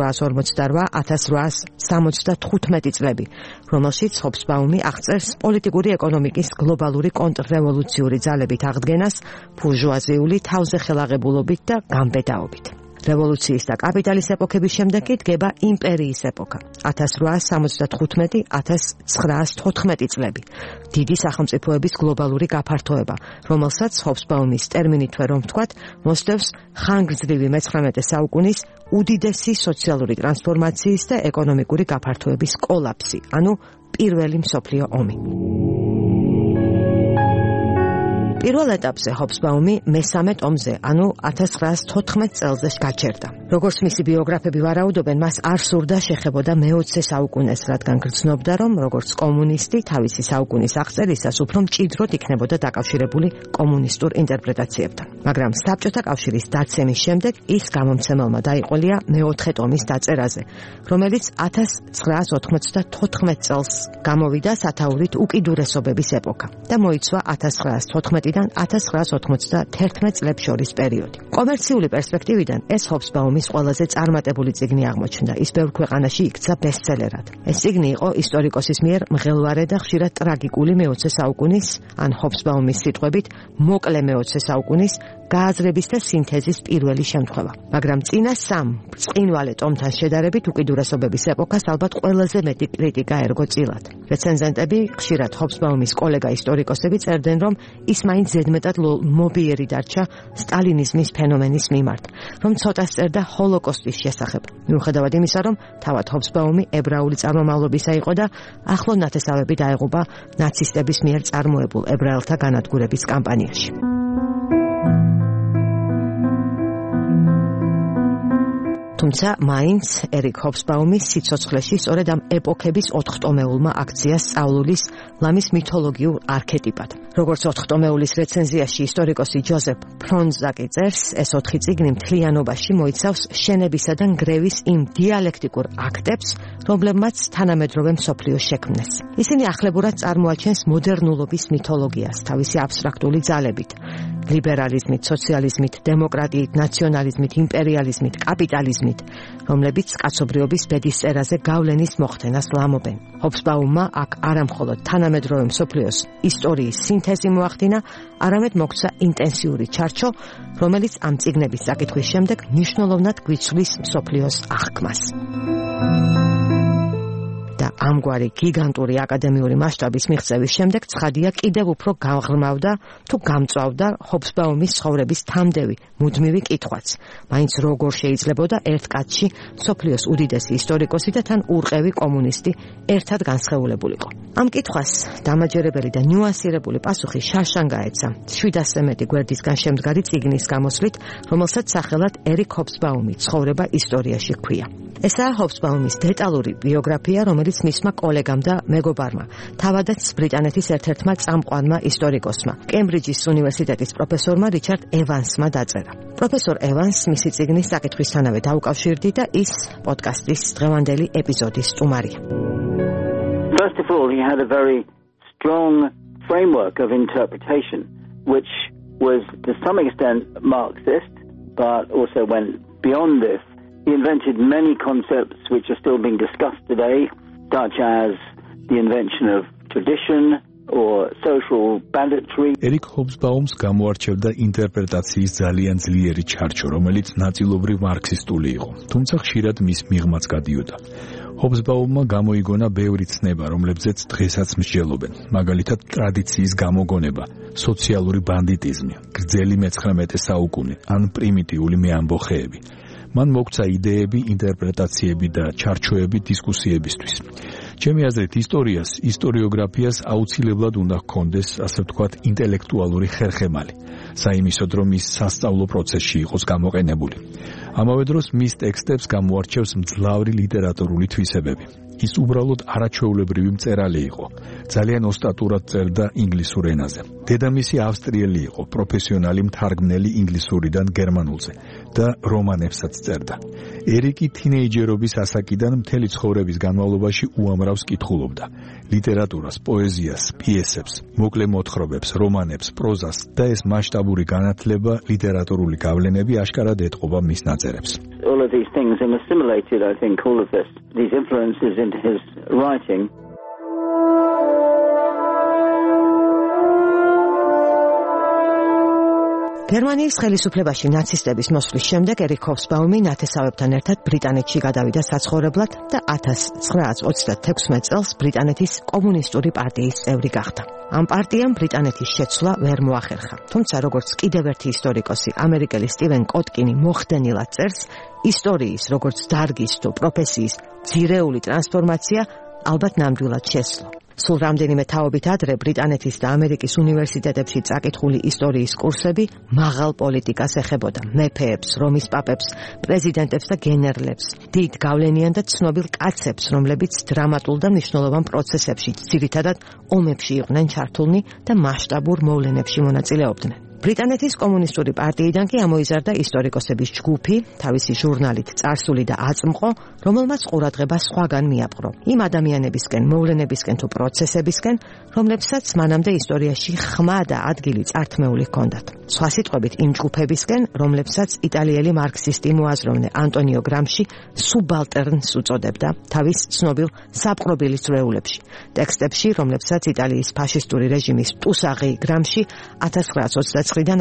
1868-1875 წლები, რომელშიც ჰობსბაუმი აღწერს პოლიტიკური ეკონომიკის გლობალური კონტრრევოლუციური ძალებით აღდგენას ბურჟუაზიული თავზეხელაღებულობით და გამბედაობით. რევოლუციის და კაპიტალის ეპოქების შემდეგ კი დგება იმპერიის ეპოქა 1875-1914 წლები. დიდი სახელმწიფოების გლობალური გაფართოება, რომელსაც ჰობსბაუმის ტერმინით რომ ვთქვათ, მოსდევს ხანგრძლივი მე-19 საუკუნის უდიდესი სოციალური ტრანსფორმაციის და ეკონომიკური გაფართოების კოლაფსი, ანუ პირველი მსოფლიო ომი. პირველ ეტაპზე ჰობსბაუმი მესამე ტომზე, ანუ 1914 წელზე გაჩერდა. როგორც მისი ბიოგრაფები ვარაუდობენ, მას არ სურდა შეხებოდა მე-20 საუკუნეს, რადგან გრძნობდა, რომ როგორც კომუნისტი თავისი საუკუნის აღწერისას უფრო მჭიდროდ იქნებოდა დაკავშირებული კომუნისტურ ინტერპრეტაციებთან. მაგრამ საბჭოთა კავშირის დაცემის შემდეგ ის გამომცემელმა დაიყოლია მე-4 ტომის დაწერაზე, რომელიც 1994 წელს გამოვიდა სათაურით უკიდურესობების ეპოქა და მოიცვა 1914-დან 1991 წლებს შორის პერიოდი. კომერციული პერსპექტივიდან ეს ჰობსბაუმის ყველაზე წარმატებული წიგნი აღმოჩნდა. ის ბევრ ქვეყანაში იქცა ბესტსელერად. ეს წიგნი იყო ისტორიკოსის მიერ მღელვარე და ხშირად ტრაგიკული მე-20 საუკუნის, ან ჰობსბაუმის სიტყვებით, მოკლე მე-20 საუკუნის გააზრების და სინთეზის პირველი შემთხვევა. მაგრამ წინა სამ ბრწყინვალე ტომთან შედარებით უკიდურესობების ეპოქას ალბათ ყველაზე მეტი კრიტიკა ერგო წილად. რეცენზენტები, ხშირად ჰობსბაუმის კოლეგა ისტორიკოსები წერდნენ, რომ ის მაინც ზედმეტად მობიერი დარჩა სტალინიზმის ფენომენის მიმართ, რომ ცოტას წერდა ჰოლოკოსტის შესახებ. მიუხედავად იმისა, რომ თავად ჰობსბაუმი ებრაული წარმომავლობისა იყო და ახლო ნათესავები დაეღუპა ნაცისტების მიერ წარმოებულ ებრაელთა განადგურების კამპანიაში. თუმცა მაინც ერიკ ჰობსბაუმის სიცოცხლეში სწორედ ამ ეპოქების 4ტომეულმა აქცია სწავლულის ლამის მითოლოგიურ არქეტიპად. როგორც 4ტომეულის რეცენზიაში ისტორიკოსი ჯოზეფ ფრონზაკი წერს, ეს 4 წიგნი მთლიანობაში მოიცავს შენებისა და ნგრევის იმ დიალექტიკურ აქტებს, რომლებმაც თანამედროვე მსოფლიო შექმნეს. ისინი ახლებურად წარმოაჩენს მოდერნულობის მითოლოგიას თავისი აბსტრაქტული ძალებით, ლიბერალიზმით, სოციალიზმით, დემოკრატიით, ნაციონალიზმით, იმპერიალიზმით, კაპიტალიზმით, რომლებიც კაცობრიობის ბედისწერაზე გავლენის მოხდენას ლამობენ. ჰობსბაუმმა აქ არამხოლოდ თანამედროვე მსოფლიოს ისტორიის სინთეზი მოახდინა, არამედ მოქცა ინტენსიური ჩარჩო, რომელიც ამ წიგნების საკითხვის შემდეგ მნიშვნელოვნად გვიცვლის მსოფლიოს აღქმას. და ამგვარი გიგანტური აკადემიური მასშტაბის მიღწევის შემდეგ ცხადია კიდევ უფრო გააღრმავდა თუ გამწვავდა ჰობსბაუმის ცხოვრების თამდევი მუდმივი კითხვაც. მაინც როგორ შეიძლებოდა ერთ კაცში მსოფლიოს უდიდესი ისტორიკოსი და თან ურყევი კომუნისტი ერთად განსხეულებულიყო. ამ კითხვას დამაჯერებელი და ნიუანსირებული პასუხი შარშან გაეცა 700 მეტი გვერდისგან შემდგარი წიგნის გამოსვლით, რომელსაც სახელად ერიკ ჰობსბაუმი ცხოვრება ისტორიაში ჰქვია. ესაა ჰობსბაუმის დეტალური ბიოგრაფია, რომელიც მისმა კოლეგამ და მეგობარმა, თავადაც ბრიტანეთის ერთ-ერთმა წამყვანმა ისტორიკოსმა, კემბრიჯის უნივერსიტეტის პროფესორმა რიჩარდ ევანსმა დაწერა. პროფესორ ევანს მისი წიგნის საკითხვისთანავე დაუკავშირდი და ის პოდკასტის დღევანდელი ეპიზოდის სტუმარია. First of all, he had a very strong framework of interpretation, which was to some extent Marxist, but also went beyond this. He invented many concepts which are still being discussed today, such as the invention of tradition or social banditry. ერიკ ჰობსბაუმს გამოარჩევდა ინტერპრეტაციის ძალიან ძლიერი ჩარჩო, რომელიც ნაწილობრივ მარქსისტული იყო, თუმცა ხშირად მის მიღმაც გადიოდა. ჰობსბაუმმა გამოიგონა ბევრი ცნება, რომლებზეც დღესაც მსჯელობენ. მაგალითად, ტრადიციის გამოგონება, სოციალური ბანდიტიზმი, გრძელი მე-19 საუკუნე ან პრიმიტიული მეამბოხეები. მან მოგცა იდეები, ინტერპრეტაციები და ჩარჩოები დისკუსიებისთვის. ჩემი აზრით, ისტორიოგრაფიას აუცილებლად უნდა ჰქონდეს, ასე ვთქვათ, ინტელექტუალური ხერხემალი, საიმისოდ, რომ ის სასწავლო პროცესში იყოს გამოყენებული. ამავე დროს მის ტექსტებს გამოარჩევს მძლავრი ლიტერატურული თვისებები. ის უბრალოდ არაჩვეულებრივი მწერალი იყო. ძალიან ოსტატურად წერდა ინგლისურ ენაზე. დედამისი ავსტრიელი იყო, პროფესიონალი მთარგმნელი ინგლისურიდან გერმანულზე და რომანებსაც წერდა. ერიკი თინეიჯერობის ასაკიდან მთელი ცხოვრების განმავლობაში უამრავს კითხულობდა. ლიტერატურას, პოეზიას, პიესებს, მოკლე მოთხრობებს, რომანებს, პროზას და ეს მასშტაბური განათლება, ლიტერატურული გავლენები აშკარად ეტყობა მის ნაწერებს. All of these things and assimilated, I think, all of these influences into his writing. გერმანიის ხელისუფლებაში ნაცისტების მოსვლის შემდეგ ერიკ ჰოფსბაუმი ნათესავებთან ერთად ბრიტანეთში გადავიდა საცხოვრებლად და 1936 წელს ბრიტანეთის კომუნისტური პარტიის წევრი გახდა. ამ პარტიამ ბრიტანეთის შეცვლა ვერ მოახერხა. თუმცა როგორც კიდევ ერთი ისტორიკოსი, ამერიკელი სტივენ კოტკინი მოხდენილად წერს, ისტორიის როგორც დარგის თუ პროფესიის ძირეული ტრანსფორმაცია ალბათ ნამდვილად შესძლო. სულ რამდენიმე თაობით ადრე ბრიტანეთის და ამერიკის უნივერსიტეტებში წაკითხული ისტორიის კურსები მაღალ პოლიტიკას ეხებოდა, მეფეებს, რომის პაპებს, პრეზიდენტებს და გენერლებს, დიდ გავლენიან და ცნობილ კაცებს, რომლებიც დრამატულ და მნიშვნელოვან პროცესებში, ძირითადად ომებში იყვნენ ჩართულნი და მასშტაბურ მოვლენებში მონაწილეობდნენ. ბრიტანეთის კომუნისტური პარტიიდან კი ამოიზარდა ისტორიკოსების ჯგუფი, თავისი ჟურნალით წარსული და აწმყო, რომელმაც ყურადღება სხვაგან მიაპყრო. იმ ადამიანებისკენ, მოვლენებისკენ თუ პროცესებისკენ, რომლებსაც მანამდე ისტორიაში ხმა და ადგილი წართმეული ჰქონდათ. სხვა სიტყვებით, იმ ჯგუფებისკენ, რომლებსაც იტალიელი მარქსისტი მოაზროვნე ანტონიო გრამში სუბალტერნს უწოდებდა თავის ცნობილ საპყრობილის დროულებში. ტექსტებში, რომლებსაც იტალიის ფაშისტური რეჟიმის ტუსაღი გრამში 1929-დან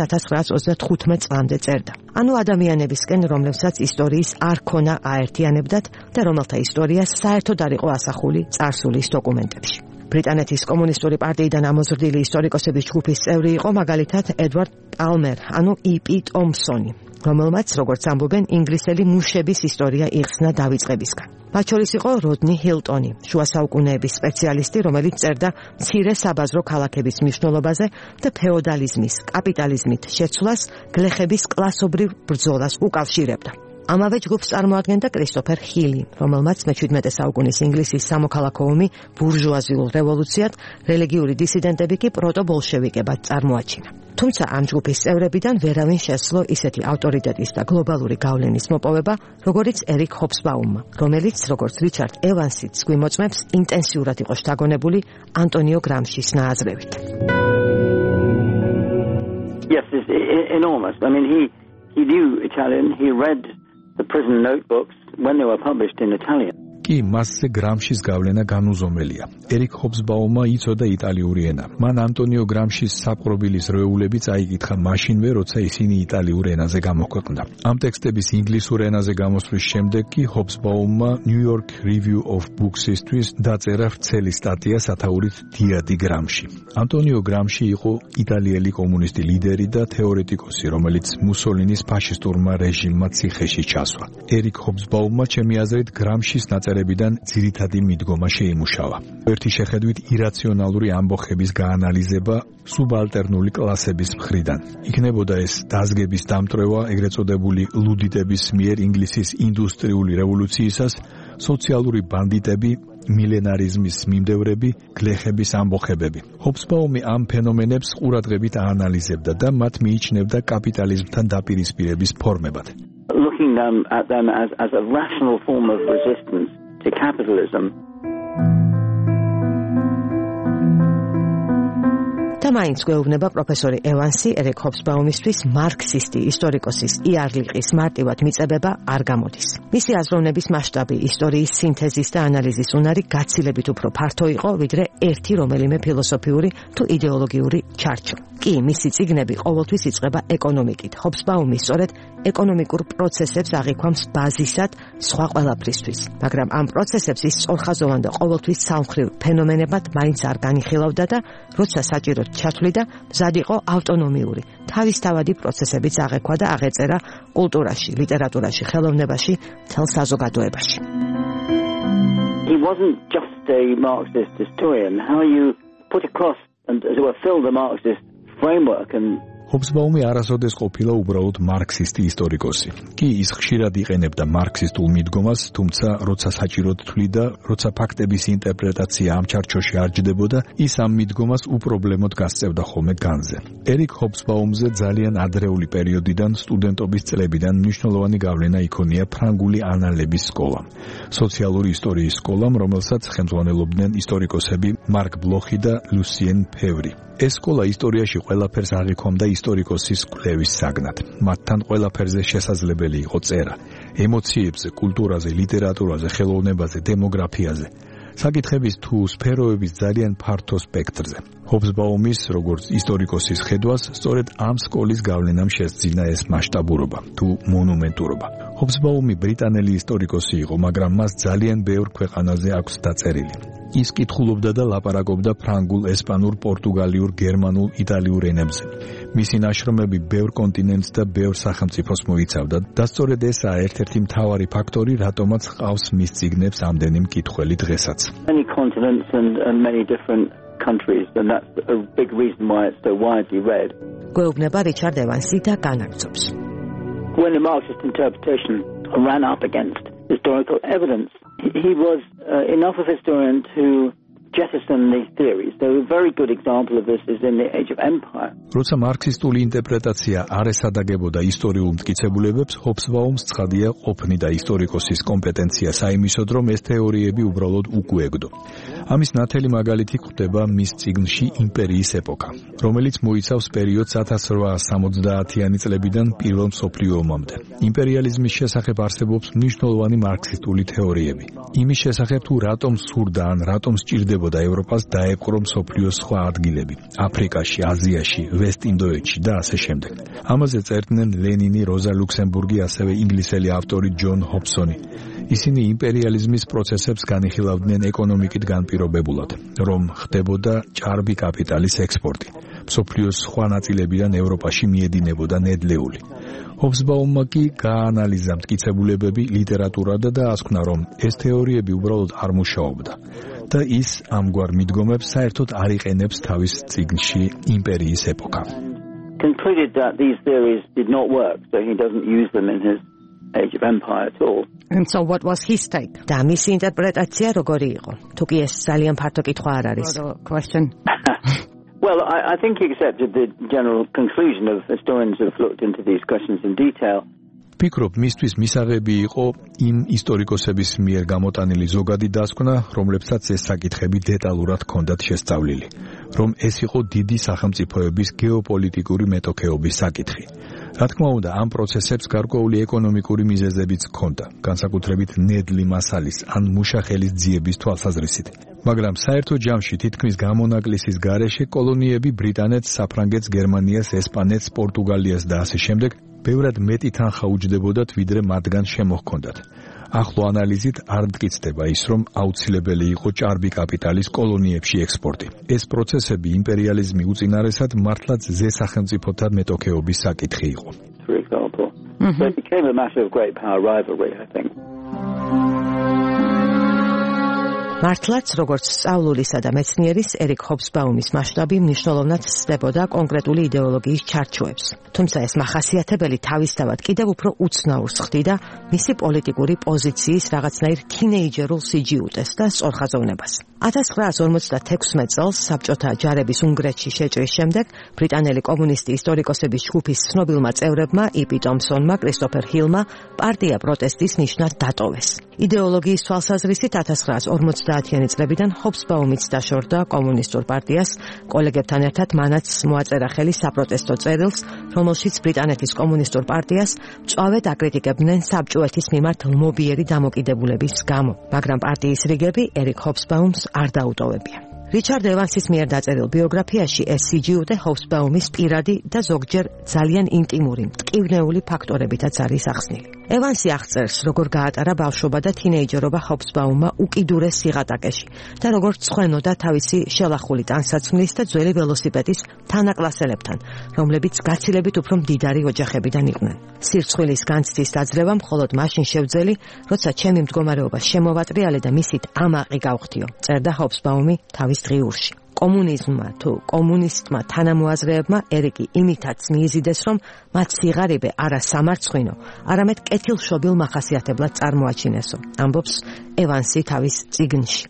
1935 წლამდე წერდა. ანუ ადამიანებისკენ, რომლებსაც ისტორიის არ ქონა აერთიანებდათ და რომელთა ისტორია საერთოდ არ იყო ასახული წარსულის დოკუმენტებში. ბრიტანეთის კომუნისტური პარტიიდან ამოზრდილი ისტორიკოსების ჯგუფის წევრი იყო მაგალითად ედვარდ პალმერ, ანუ იპი ტომსონი, რომელმაც, როგორც ამბობენ, ინგლისელი მუშების ისტორია იხსნა დავიწყებისგან. მათ შორის იყო როდნი ჰილტონი, შუა საუკუნეების სპეციალისტი, რომელიც წერდა მცირე საბაზრო ქალაქების მნიშვნელობაზე და ფეოდალიზმის, კაპიტალიზმით შეცვლას, გლეხების კლასობრივ ბრძოლას უკავშირებდა. ამავე ჯგუფს წარმოადგენდა კრისტოფერ ჰილი, რომელმაც მე-17 საუკუნის ინგლისის სამოქალაქო ომი ბურჟუაზიულ რევოლუციად, რელიგიური დისიდენტები კი პროტობოლშევიკებად წარმოაჩინა. თუმცა ამ ჯგუფის წევრებიდან ვერავინ შესძლო ისეთი ავტორიტეტის და გლობალური გავლენის მოპოვება, როგორიც ერიკ ჰოფსბაუმმა, რომელიც, როგორც რიჩარდ ევანსიც გვიმოწმებს, ინტენსიურად იყო შთაგონებული ანტონიო გრამშის ნააზრევით. Yes, it's enormous. I mean, he knew Italian. He read the prison notebooks when they were published in Italian. კი მასზე გრამშის გავლენა განუზომელია. ერიკ ჰოფსბაუმმა იცოდა იტალიური ენა. მან ანტონიო გრამშის საპყრობილის როეულები წაიკითხა მაშინვე, როცა ისინი იტალიურ ენაზე გამოქვეყნდა. ამ ტექსტების ინგლისურ ენაზე გამოსვლის შემდეგ კი ჰოფსბაუმმა New York Review of Books-ისთვის დაწერა ვრცელი სტატია სათაურით დიადი გრამში. ანტონიო გრამში იყო იტალიელი კომუნისტი ლიდერი და თეორეტიკოსი, რომელიც მუსოლინის ფაშისტურმა რეჟიმმა ციხეში ჩასვა. ერიკ ჰოფსბაუმმა, ჩემი აზრით, გრამშის ნაწერებიდან ძირითადი მიდგომა შეიმუშავა. ერთი შეხედვით ირაციონალური ამბოხების გაანალიზება სუბალტერნული კლასების მხრიდან. იქნებოდა ეს დაზგების დამტვრევა ეგრეთ წოდებული ლუდიტების მიერ ინგლისის ინდუსტრიული რევოლუციისას, სოციალური ბანდიტები, მილენარიზმის მიმდევრები, გლეხების ამბოხებები. ჰოფსბაუმი ამ ფენომენებს ყურადღებით აანალიზებდა და მათ მიიჩნევდა კაპიტალიზმთან დაპირისპირების ფორმებად. Looking at them as a rational form of resistance to capitalism. და თუმცა მაინც გვეუბნება პროფესორი ევანსი ერიკ ჰობსბაუმისთვის მარქსისტი ისტორიკოსის იარლიყის მარტივად მიწებება არ გამოდის. მისი აზროვნების მასშტაბი, ისტორიის სინთეზის და ანალიზის უნარი გაცილებით უფრო ფართო იყო, ვიდრე ერთი რომელიმე ფილოსოფიური თუ იდეოლოგიური ჩარჩო. კი, მისი წიგნები ყოველთვის იწყება ეკონომიკით. ჰობსბაუმი სწორედ ეკონომიკურ პროცესებს აღიქვამს ბაზისად სხვა ყველაფრისთვის, მაგრამ ამ პროცესებს ის სწორხაზოვან და ყოველთვის სამხრივ ფენომენებად მაინც არ განიხილავდა და როცა საჭიროდ ჩათვლიდა, მზად იყო ავტონომიური, თავისთავადი პროცესებიც აღეკვა და აღეწერა კულტურაში, ლიტერატურაში, ხელოვნებაში, მთელ საზოგადოებაში. He wasn't just a Marxist historian. How you put across and as it were fill the Marxist framework and ჰობსბაუმი არასოდეს ყოფილა უბრალოდ მარქსისტი ისტორიკოსი. კი, ის ხშირად იყენებდა მარქსისტულ მიდგომას, თუმცა როცა საჭიროდ თვლიდა, როცა ფაქტების ინტერპრეტაცია ამ ჩარჩოში არ ჯდებოდა, ის ამ მიდგომას უპრობლემოდ გასწევდა ხოლმე განზე. ერიკ ჰობსბაუმზე ძალიან ადრეული პერიოდიდან, სტუდენტობის წლებიდან მნიშვნელოვანი გავლენა იქონია ფრანგული ანალების სკოლამ, სოციალური ისტორიის სკოლამ, რომელსაც ხელმძღვანელობდნენ ისტორიკოსები მარკ ბლოხი და ლუსიენ ფევრი. ეს სკოლა ისტორიაში ყველაფერს აღიქვამდა ისტორიკოსის კვლევის საგნად. მათთან ყველაფერზე შესაძლებელი იყო წერა, ემოციებზე, კულტურაზე, ლიტერატურაზე, ხელოვნებაზე, დემოგრაფიაზე. საკითხების თუ სფეროების ძალიან ფართო სპექტრზე. ჰობსბაუმის, როგორც ისტორიკოსის ხედვას, სწორედ ამ სკოლის გავლენამ შესძინა ეს მასშტაბურობა თუ მონუმენტურობა. ჰობსბაუმი ბრიტანელი ისტორიკოსი იყო, მაგრამ მას ძალიან ბევრ ქვეყანაზე აქვს დაწერილი. ის კითხულობდა და ლაპარაკობდა ფრანგულ, ესპანურ, პორტუგალიურ, გერმანულ, იტალიურ ენებზე. მისი ნაშრომები ბევრ კონტინენტს და ბევრ სახელმწიფოს მოიცავდა და სწორედ ესაა ერთ-ერთი მთავარი ფაქტორი, რატომაც ჰყავს მის წიგნებს ამდენი მკითხველი დღესაც. Many continents and many different countries, and that's a big reason why it's so widely read. გვეუბნება რიჩარდ ევანსი და განაგრძობს. When the Marxist interpretation ran up against historical evidence, he was enough of a historian to jettison these theories. So a very good example of this is in the Age of Empire. როცა მარქსისტული ინტერპრეტაცია არ ესადაგებოდა ისტორიულ მტკიცებულებებს, ჰობსბაუმს ცხადია ყოფნი და ისტორიკოსის კომპეტენცია საიმისოდ, რომ ეს თეორიები უბრალოდ უკუეგდო. ამის ნათელი მაგალითი გვხვდება მის წიგნში იმპერიის ეპოქა, რომელიც მოიცავს პერიოდს 1870-იანი წლებიდან პირველ მსოფლიო ომამდე. იმპერიალიზმის შესახებ არსებობს მნიშვნელოვანი მარქსისტული თეორიები. იმის შესახებ თუ რატომ სურდა ან რატომ სჭირდებოდა ევროპას დაეპყრო მსოფლიოს სხვა ადგილები, აფრიკაში, აზიაში, ვესტ-ინდოეთში და ასე შემდეგ. ამაზე წერდნენ ლენინი, როზა ლუქსემბურგი, ასევე ინგლისელი ავტორი ჯონ ჰობსონი. ისინი იმპერიალიზმის პროცესებს განიხილავდნენ ეკონომიკით განპირობებულად, რომ ხდებოდა ჭარბი კაპიტალის ექსპორტი. მსოფლიოს სხვა ნაწილებიდან ევროპაში მიედინებოდა ნედლეული. ჰობსბაუმმა კი გაანალიზა მტკიცებულებები, ლიტერატურა და დაასკვნა, რომ ეს თეორიები უბრალოდ არ მუშაობდა. და ის ამგვარ მიდგომებს საერთოდ არ იყენებს თავის წიგნში იმპერიის ეპოქა. Concluded that these theories did not work, so he doesn't use them in his Age of Empire at all. And so what was his take? და მისი ინტერპრეტაცია როგორი იყო? თუ კი ეს ძალიან ფართო კითხვა არ არის. Question. Well, I think he accepted the general conclusion of historians who have looked into these questions in detail. ვფიქრობ, მისთვის მისაღები იყო იმ ისტორიკოსების მიერ გამოტანილი ზოგადი დასკვნა, რომლებსაც ეს საკითხები დეტალურად ჰქონდათ შესწავლილი, რომ ეს იყო დიდი სახელმწიფოების გეოპოლიტიკური მეტოქეობის საკითხი. რა თქმა უნდა, ამ პროცესებს გარკვეული ეკონომიკური მიზეზებიც ჰქონდა, განსაკუთრებით ნედლი მასალის ან მუშახელის ძიების თვალსაზრისით. მაგრამ საერთო ჯამში თითქმის გამონაკლისის გარეშე კოლონიები ბრიტანეთს, საფრანგეთს, გერმანიას, ესპანეთს, პორტუგალიას და ასე შემდეგ ბევრად მეტი თანხა უჯდებოდათ, ვიდრე მათგან შემოჰქონდათ. ახლო ანალიზით არ მტკიცდება ის, რომ აუცილებელი იყო ჭარბი კაპიტალის კოლონიებში ექსპორტი. ეს პროცესები იმპერიალიზმი უწინარესად მართლაც ზესახელმწიფოთა მეტოქეობის საკითხი იყო. For example, so it became a matter of great power rivalry, I think. მართლაც, როგორც სწავლულისა და მეცნიერის ერიკ ჰობსბაუმის მასშტაბი მნიშვნელოვნად სცდებოდა კონკრეტული იდეოლოგიის ჩარჩოებს. თუმცა ეს მახასიათებელი თავისთავად კიდევ უფრო უცნაურს ხდიდა მისი პოლიტიკური პოზიციის რაღაცნაირ თინეიჯერულ სიჯიუტეს და სწორხაზოვნებას. 1956 წელს საბჭოთა ჯარების უნგრეთში შეჭრის შემდეგ ბრიტანელი კომუნისტი ისტორიკოსების ჯგუფის ცნობილმა წევრებმა იპი ტომსონმა, კრისტოფერ ჰილმა პარტია პროტესტის ნიშნად დატოვეს. იდეოლოგიის თვალსაზრისით 1950 30-იანი წლებიდან ჰობსბაუმიც დაშორდა კომუნისტურ პარტიას, კოლეგებთან ერთად მანაც მოაწერა ხელი საპროტესტო წერილს, რომელშიც ბრიტანეთის კომუნისტურ პარტიას მწვავედ აკრიტიკებდნენ საბჭოეთის მიმართ ლმობიერი დამოკიდებულების გამო, მაგრამ პარტიის რიგები ერიკ ჰობსბაუმს არ დაუტოვებია. რიჩარდ ევანსის მიერ დაწერილ ბიოგრაფიაში ეს სიჯიუტე ჰობსბაუმის პირადი და ზოგჯერ ძალიან ინტიმური, მტკივნეული ფაქტორებითაც არის ახსნილი. ევანსი აღწერს, როგორ გაატარა ბავშვობა და თინეიჯერობა ჰობსბაუმმა უკიდურეს სიღატაკეში და როგორ ცხვენოდა თავისი შელახული ტანსაცმლის და ძველი ველოსიპედის თანაკლასელებთან, რომლებიც გაცილებით უფრო მდიდარი ოჯახებიდან იყვნენ. სირცხვილის განცდის დაძლევა მხოლოდ მაშინ შევძელი, როცა ჩემი მდგომარეობა შემოვატრიალე და მისით ამაყი გავხდიო, წერდა ჰობსბაუმი თავის დღიურში. კომუნიზმმა თუ კომუნისტმა თანამოაზრეებმა ერიკი იმითაც მიიზიდეს, რომ მათ სიღარიბე არა სამარცხვინო, არამედ კეთილშობილ მახასიათებლად წარმოაჩინესო, ამბობს ევანსი თავის წიგნში.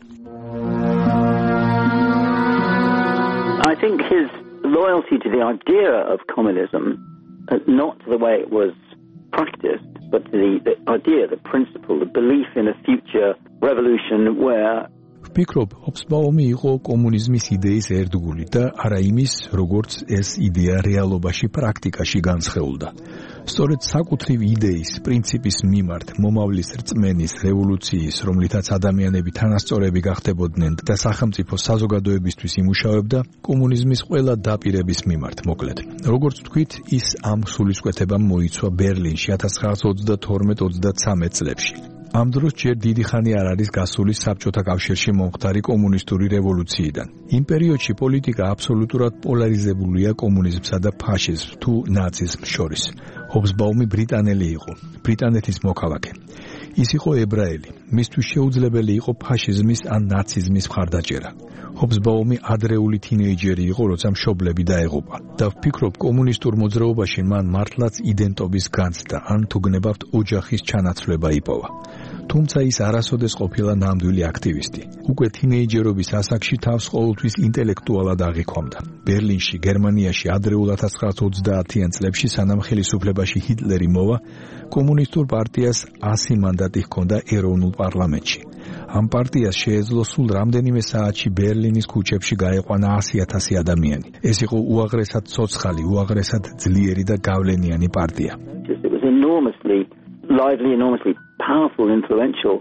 I think his loyalty to the idea of communism, not to the way it was practiced, but to the idea, the principle, the belief in a future revolution where ვფიქრობ, ჰობსბაუმი იყო კომუნიზმის იდეის ერთგული და არა იმის, როგორც ეს იდეა რეალობაში პრაქტიკაში განსხეულდა. სწორედ საკუთრივ იდეის, პრინციპის მიმართ მომავლის რწმენის, რევოლუციის, რომლითაც ადამიანები თანასწორები გახდებოდნენ და სახელმწიფო საზოგადოებისთვის იმუშავებდა, კომუნიზმის ყველა დაპირების მიმართ, მოკლედ. როგორც ვთქვით, ის ამ სულისკვეთებამ მოიცვა ბერლინში 1922-23 წლებში. ამ დროს ჯერ დიდი ხანი არ არის გასული საბჭოთა კავშირში მომხდარი კომუნისტური რევოლუციიდან. იმ პერიოდში პოლიტიკა აბსოლუტურად პოლარიზებულია კომუნიზმსა და ფაშიზმს თუ ნაციზმს შორის. ჰობსბაუმი ბრიტანელი იყო, ბრიტანეთის მოქალაქე. ის იყო ებრაელი. მისთვის შეუძლებელი იყო ფაშიზმის ან ნაციზმის მხარდაჭერა. ჰობსბაუმი ადრეული თინეიჯერი იყო, როცა მშობლები დაეღუპა და ვფიქრობ, კომუნისტურ მოძრაობაში მან მართლაც იდენტობის განცდა, ან თუ გნებავთ, ოჯახის ჩანაცვლება იპოვა. თუმცა ის არასოდეს ყოფილა ნამდვილი აქტივისტი. უკვე თინეიჯერობის ასაკში თავს ყოველთვის ინტელექტუალად აღიქვამდა. ბერლინში, გერმანიაში ადრეულ 1930-იან წლებში, სანამ ხელისუფლებაში ჰიტლერი მოვა, კომუნისტურ პარტიას 100 მანდატი ჰქონდა ეროვნულ პარლამენტში. ამ პარტიას შეეძლო სულ რამდენიმე საათში ბერლინის ქუჩებში გაეყვანა 100,000 ადამიანი. ეს იყო უაღრესად ცოცხალი, უაღრესად ძლიერი და გავლენიანი პარტია. It was enormously lively, enormously powerful, influential.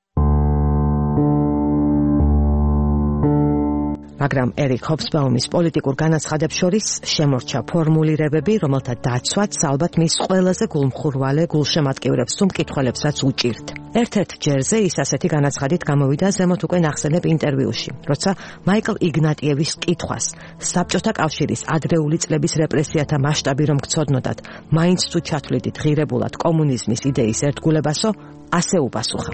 მაგრამ ერიკ ჰობსბაუმის პოლიტიკურ განაცხადებს შორის შემორჩა ფორმულირებები, რომელთა დაცვაც ალბათ მის ყველაზე გულმხურვალე გულშემატკივრებს თუ მკითხველებსაც უჭირთ. ერთ-ერთ ჯერზე ის ასეთი განაცხადით გამოვიდა ზემოთ უკვე ნახსენებ ინტერვიუში, როცა მაიკლ იგნატიევის კითხვას, საბჭოთა კავშირის ადრეული წლების რეპრესიათა მასშტაბი რომ გცოდნოდათ, მაინც თუ ჩათვლიდით ღირებულად კომუნიზმის იდეის ერთგულებასო, ასე უპასუხა.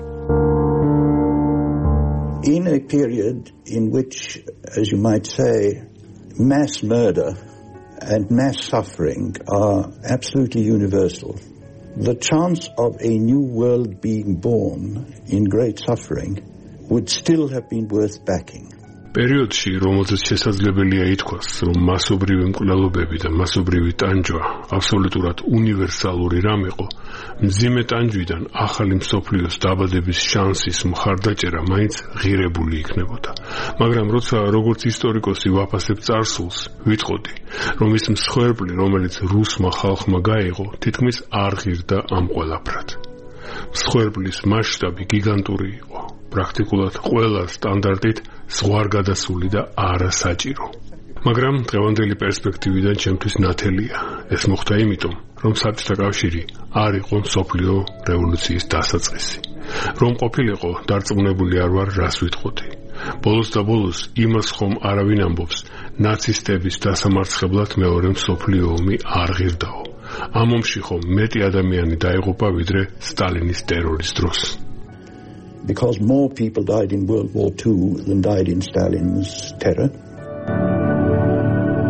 In a period in which, as you might say, mass murder and mass suffering are absolutely universal, the chance of a new world being born in great suffering would still have been worth backing. პერიოდში, რომელზეც შესაძლებელია ითქვას, რომ მასობრივი მკვლელობები და მასობრივი ტანჯვა აბსოლუტურად უნივერსალური რამ იყო, მძიმე ტანჯვიდან ახალი მსოფლიოს დაბადების შანსის მხარდაჭერა მაინც ღირებული იქნებოდა. მაგრამ როცა როგორც ისტორიკოსი ვაფასებ წარსულს, ვიტყოდი, რომ ის მსხვერპლი, რომელიც რუსმა ხალხმა გაიღო, თითქმის არ ღირდა ამ ყველაფრად. მსხვერპლის მასშტაბი გიგანტური იყო. პრაქტიკულად ყველა სტანდარტით ზღვარგადასული და არასაჭირო. მაგრამ დღევანდელი პერსპექტივიდან ჩემთვის ნათელია. ეს მოხდა იმიტომ, რომ საბჭოთა კავშირი არ იყო მსოფლიო რევოლუციის დასაწყისი. რომ ყოფილიყო დარწმუნებული არ ვარ, რას ვიტყოდი. ბოლოს და ბოლოს იმას ხომ არავინ ამბობს, ნაცისტების დასამარცხებლად მეორე მსოფლიო ომი არ ღირდაო. ამ ომში ხომ მეტი ადამიანი დაიღუპა ვიდრე სტალინის ტერორის დროს. Because more people died in World War II than died in Stalin's terror.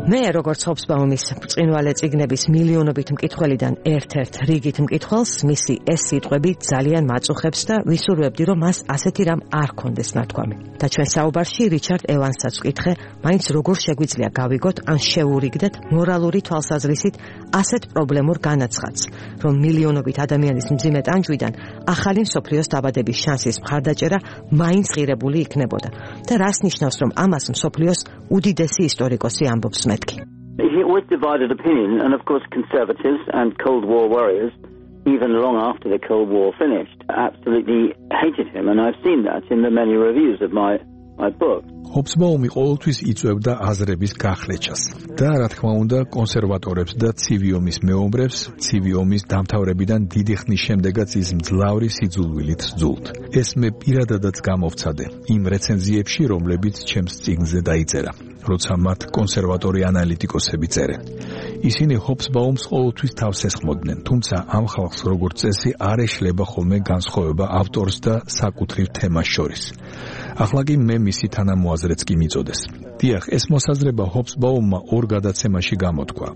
მე როგორც ხობსბაუმის ბრწყინვალე წიგნების მილიონობით მკითხველიდან ერთ-ერთ რიგით მკითხველს მისი ეს სიტყვები ძალიან მაწუხებს და ვისურვებდი რომ მას ასეთი რამ არ ქონდეს ნათქვამი. და ჩვენ საუბარში რიჩარდ ევანსსაც ვკითხე, მაინც როგორ შეგვიძლია გავიგოთ ან შევურიგდეთ მორალური თვალსაზრისით ასეთ პრობლემურ განაცხადს, რომ მილიონობით ადამიანის მძიმე ტანჯვიდან ახალი მსოფლიოს დაბადების შანსის მხარდაჭერა მაინც ღირებული იქნებოდა. და რას ნიშნავს რომ ამას მსოფლიოს უდიდესი ისტორიკოსი ამბობს მეთქი. He always divided opinion, and of course conservatives and Cold War warriors, even long after the Cold War finished, absolutely hated him, and I've seen that in the many reviews of my book. ჰობსბაუმი ყოველთვის იწვევდა აზრების გახლეჩას და რა თქმა უნდა კონსერვატორებს და ცივი ომის მეომრებს ცივი ომის დამთავრებიდან დიდი ხნის შემდეგაც ის მძლავრი სიძულვილით სძულთ. ეს მე პირადადაც გამოვცადე იმ რეცენზიებში, რომლებიც ჩემს წიგნზე დაიწერა, როცა მათ კონსერვატორი ანალიტიკოსები წერენ. ისინი ჰობსბაუმს ყოველთვის თავს ესხმოდნენ, თუმცა ამ ხალხს როგორც წესი არ ეშლება ხოლმე განსხვავება ავტორს და საკუთრივ თემას შორის. ახლა კი მე მისი თანამოაზრეც კი მიწოდეს. დიახ, ეს მოსაზრება ჰობსბაუმმა ორ გადაცემაში გამოთქვა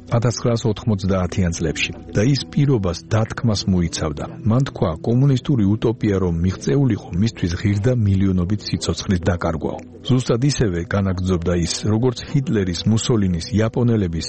1990-იან წლებში და ის პირობას დათქმას მოიცავდა. მან თქვა, კომუნისტური უტოპია რომ მიღწეულიყო მისთვის ღირდა მილიონობით სიცოცხლის დაკარგვაო. ზუსტად ისევე განაგრძობდა ის, როგორც ჰიტლერის, მუსოლინის, იაპონელების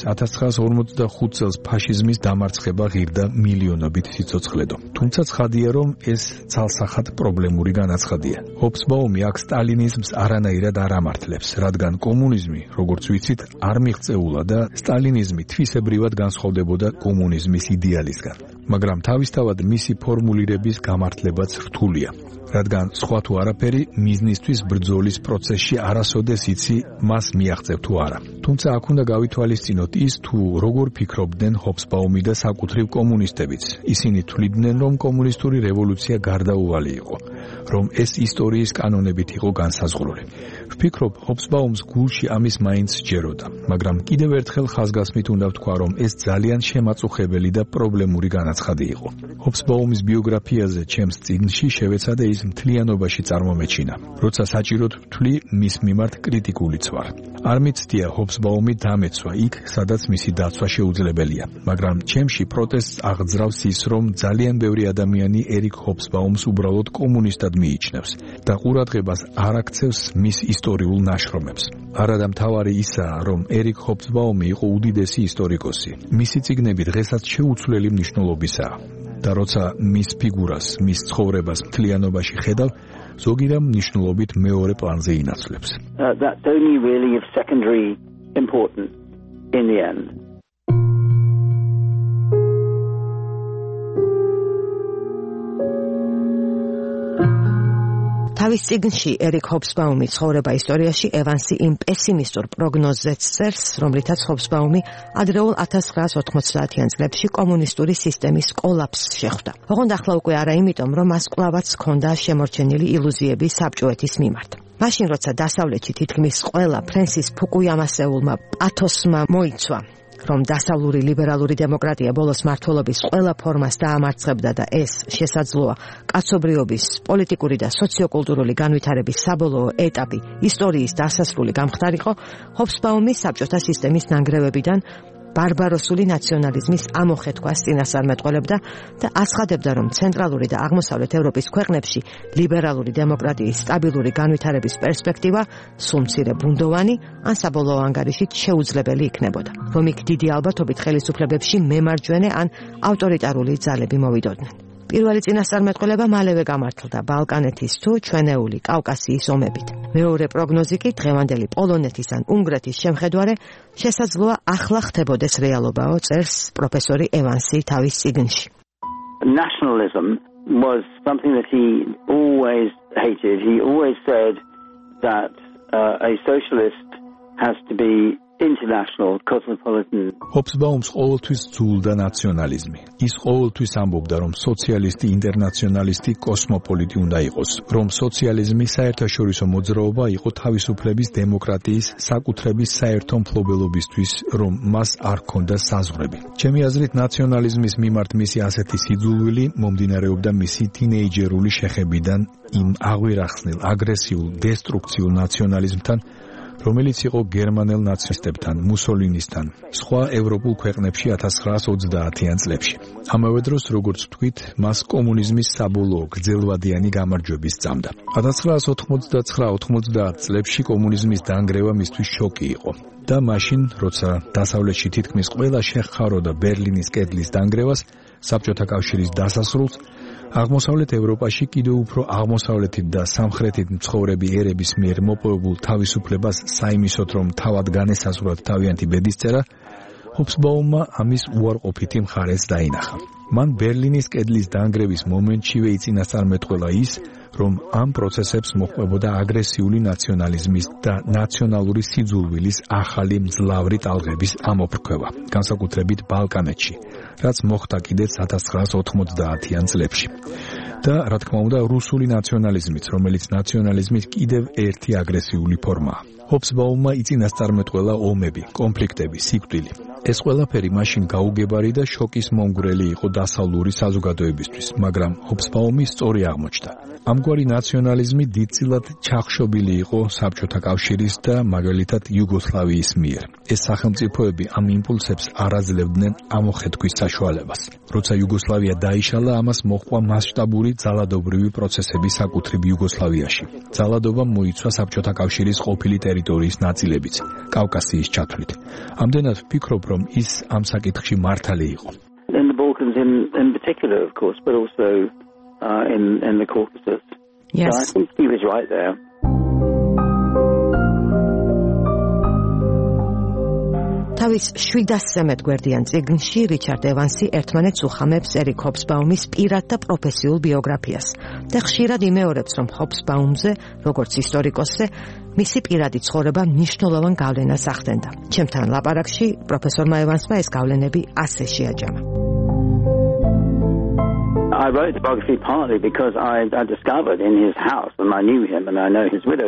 1945 წელს ფაშიზმის დამარცხება ღირდა მილიონობით სიცოცხლედო. თუმცა ცხადია რომ ეს ცალსახად პრობლემური განაცხადია. ჰობსბაუმი აქ სტალინიზმს არანაირად არ ამართლებს, რადგან კომუნიზმი, როგორც ვიცით, არ მიღწეულა და სტალინიზმი თვისებრივად განსხვავდებოდა კომუნიზმის იდეალისგან. მაგრამ თავისთავად მისი ფორმულირების გამართლებაც რთულია. რადგან სხვა თუ არაფერი მიზნისთვის ბრძოლის პროცესში არასოდეს იცი მას მიაღწევ თუ არა. თუმცა აქ უნდა გავითვალისწინოთ ის თუ როგორ ფიქრობდნენ ჰობსბაუმი და საკუთრივ კომუნისტებიც. ისინი თვლიდნენ რომ კომუნისტური რევოლუცია გარდაუვალი იყო, რომ ეს ისტორიის კანონებით იყო განსაზღვრული. ვფიქრობ ჰობსბაუმს გულში ამის მაინც სჯეროდა, მაგრამ კიდევ ერთხელ ხაზგასმით უნდა ვთქვა რომ ეს ძალიან შემაწუხებელი და პრობლემური განაცხადი იყო. ჰობსბაუმის ბიოგრაფიაზე ჩემს წიგნში შევეცადე ის მთლიანობაში წარმომეჩინა, როცა საჭიროდ ვთვლი მის მიმართ კრიტიკულიც ვარ. არ მიცდია ჰობსბაუმი დამეცვა იქ, სადაც მისი დაცვა შეუძლებელია, მაგრამ ჩემში პროტესტს აღძრავს ის, რომ ძალიან ბევრი ადამიანი ერიკ ჰობსბაუმს უბრალოდ კომუნისტად მიიჩნევს და ყურადღებას არ აქცევს მის ისტორიულ ნაშრომებს. არადა მთავარი ისაა, რომ ერიკ ჰობსბაუმი იყო უდიდესი ისტორიკოსი. მისი წიგნები დღესაც შეუცვლელი მნიშვნელობისაა. და როცა მის ფიგურას, მის ცხოვრებას მთლიანობაში ხედავ, ზოგი რამ მნიშვნელობით მეორე პლანზე ინაცვლებს. That's only really of secondary importance in the end. თავის წიგნში ერიკ ჰობსბაუმი ცხოვრება ისტორიაში ევანსი იმ პესიმისტურ პროგნოზებს წერს, რომლითაც ჰობსბაუმი ადრეულ 1990-იან წლებში კომუნისტური სისტემის კოლაფსს შეხვდა. ოღონდ ახლა უკვე არა იმიტომ, რომ მას კვლავაც ჰქონდა შემორჩენილი ილუზიები საბჭოეთის მიმართ. მაშინ როცა დასავლეთში თითქმის ყველა ფრენსის ფუკუიამასეულმა პათოსმა მოიცვა, რომ დასავლური ლიბერალური დემოკრატია ბოლოს მართლობის ყველა ფორმას დაამარცხებდა და ეს შესაძლოა კაცობრიობის, პოლიტიკური და სოციოკულტურული განვითარების საბოლოო ეტაპი ისტორიის დასასრული გამხდარიყო, ჰობსბაუმი საბჭოთა სისტემის ნანგრევებიდან ბარბაროსული ნაციონალიზმის ამოხეთქვას წინასწარმეტყველებდა და აცხადებდა, რომ ცენტრალური და აღმოსავლეთ ევროპის ქვეყნებში ლიბერალური დემოკრატიის სტაბილური განვითარების პერსპექტივა სულ მცირე ბუნდოვანი ან საბოლოო ანგარიშით შეუძლებელი იქნებოდა, რომ იქ დიდი ალბათობით ხელისუფლებებში მემარჯვენე ან ავტორიტარული ძალები მოვიდოდნენ. პირველი წინასწარმეტყველება მალევე გამართლდა ბალკანეთის თუ ჩვენეული კავკასიის ომებით. მეორე პროგნოზი კი დღევანდელი პოლონეთის ან უნგრეთის შემხედვარე შესაძლოა ახლა ხდებოდეს რეალობაო, წერს პროფესორი ევანსი თავის წიგნში. Nationalism was something that he always hated. He always said that a socialist has to be international, cosmopolitan. ჰობსბაუმს ყოველთვის ძულდა ნაციონალიზმი. ის ყოველთვის ამბობდა, რომ სოციალისტი, ინტერნაციონალისტი, კოსმოპოლიტი უნდა იყოს, რომ სოციალიზმი საერთაშორისო მოძრაობა იყო თავისუფლების, დემოკრატიის, საკუთრების საერთო მფლობელობისთვის, რომ მას არ ჰქონდა საზღვრები. ჩემი აზრით, ნაციონალიზმის მიმართ მისი ასეთი სიძულვილი მომდინარეობდა მისი თინეიჯერული შეხებიდან იმ აღვირახსნილ, აგრესიულ, დესტრუქციულ ნაციონალიზმთან, რომელიც იყო გერმანელ ნაცისტებთან, მუსოლინისთან, სხვა ევროპულ ქვეყნებში 1930-იან წლებში. ამავე დროს, როგორც ვთქვით, მას კომუნიზმის საბოლოო გრძელვადიანი გამარჯვების სწამდა. 1989-90 წლებში კომუნიზმის დანგრევა მისთვის შოკი იყო. და მაშინ, როცა დასავლეთში თითქმის ყველა შეხხაროდა ბერლინის კედლის დანგრევას, საბჭოთა კავშირის დასასრულს, აღმოსავლეთ ევროპაში კიდევ უფრო აღმოსავლეთით და სამხრეთით მცხოვრები ერების მიერ მოპოვებულ თავისუფლებას საიმისოდ, რომ თავად განესაზღვრათ თავიანთი ბედისწერა, ჰობსბაუმმა ამის უარყოფითი მხარეც დაინახა. მან ბერლინის კედლის დანგრევის მომენტშივე იწინასწარმეტყველა ის, რომ ამ პროცესებს მოჰყვებოდა აგრესიული ნაციონალიზმის და ნაციონალური სიძულვილის ახალი მძლავრი ტალღების ამოფრქვევა, განსაკუთრებით ბალკანეთში, რაც მოხდა კიდეც 1990-იან წლებში. და, რა თქმა უნდა, რუსული ნაციონალიზმიც, რომელიც ნაციონალიზმის კიდევ ერთი აგრესიული ფორმაა. ჰობსბაუმმა იწინასწარმეტყველა ომები, კონფლიქტები, სიკვდილი. ეს ყველაფერი მაშინ გაუგებარი და შოკის მომგვრელი იყო დასავლური საზოგადოებისთვის, მაგრამ ჰობსბაუმი სწორი აღმოჩნდა. ამგვარი ნაციონალიზმი დიდწილად ჩახშობილი იყო საბჭოთა კავშირის და მაგალითად იუგოსლავიის მიერ. ეს სახელმწიფოები ამ იმპულსებს არ აძლევდნენ ამოხეთქვის საშუალებას. როცა იუგოსლავია დაიშალა, ამას მოჰყვა მასშტაბური ძალადობრივი პროცესები საკუთრივ იუგოსლავიაში. ძალადობამ მოიცვა საბჭოთა კავშირის ყოფილი ტერიტორიის ნაწილებიც, კავკასიის ჩათვლით. ამდენად ვფიქრობ, რომ ის ამ საკითხში მართალი იყო. In the Balkans in particular, of course, but also in the Caucasus. Yes. So I think he was right there. თავის 700-ზე მეტ გვერდიან წიგნში რიჩარდ ევანსი ერთმანეთს უხამებს ერიკ ჰობსბაუმის პირად და პროფესიულ ბიოგრაფიას და ხშირად იმეორებს, რომ ჰობსბაუმზე, როგორც ისტორიკოსზე, მისი პირადი ცხოვრება მნიშვნელოვან გავლენას ახდენდა. ჩემთან ლაპარაკში პროფესორმა ევანსმა ეს გავლენები ასე შეაჯამა. I wrote the biography partly because I discovered in his house, and I knew him and I know his widow,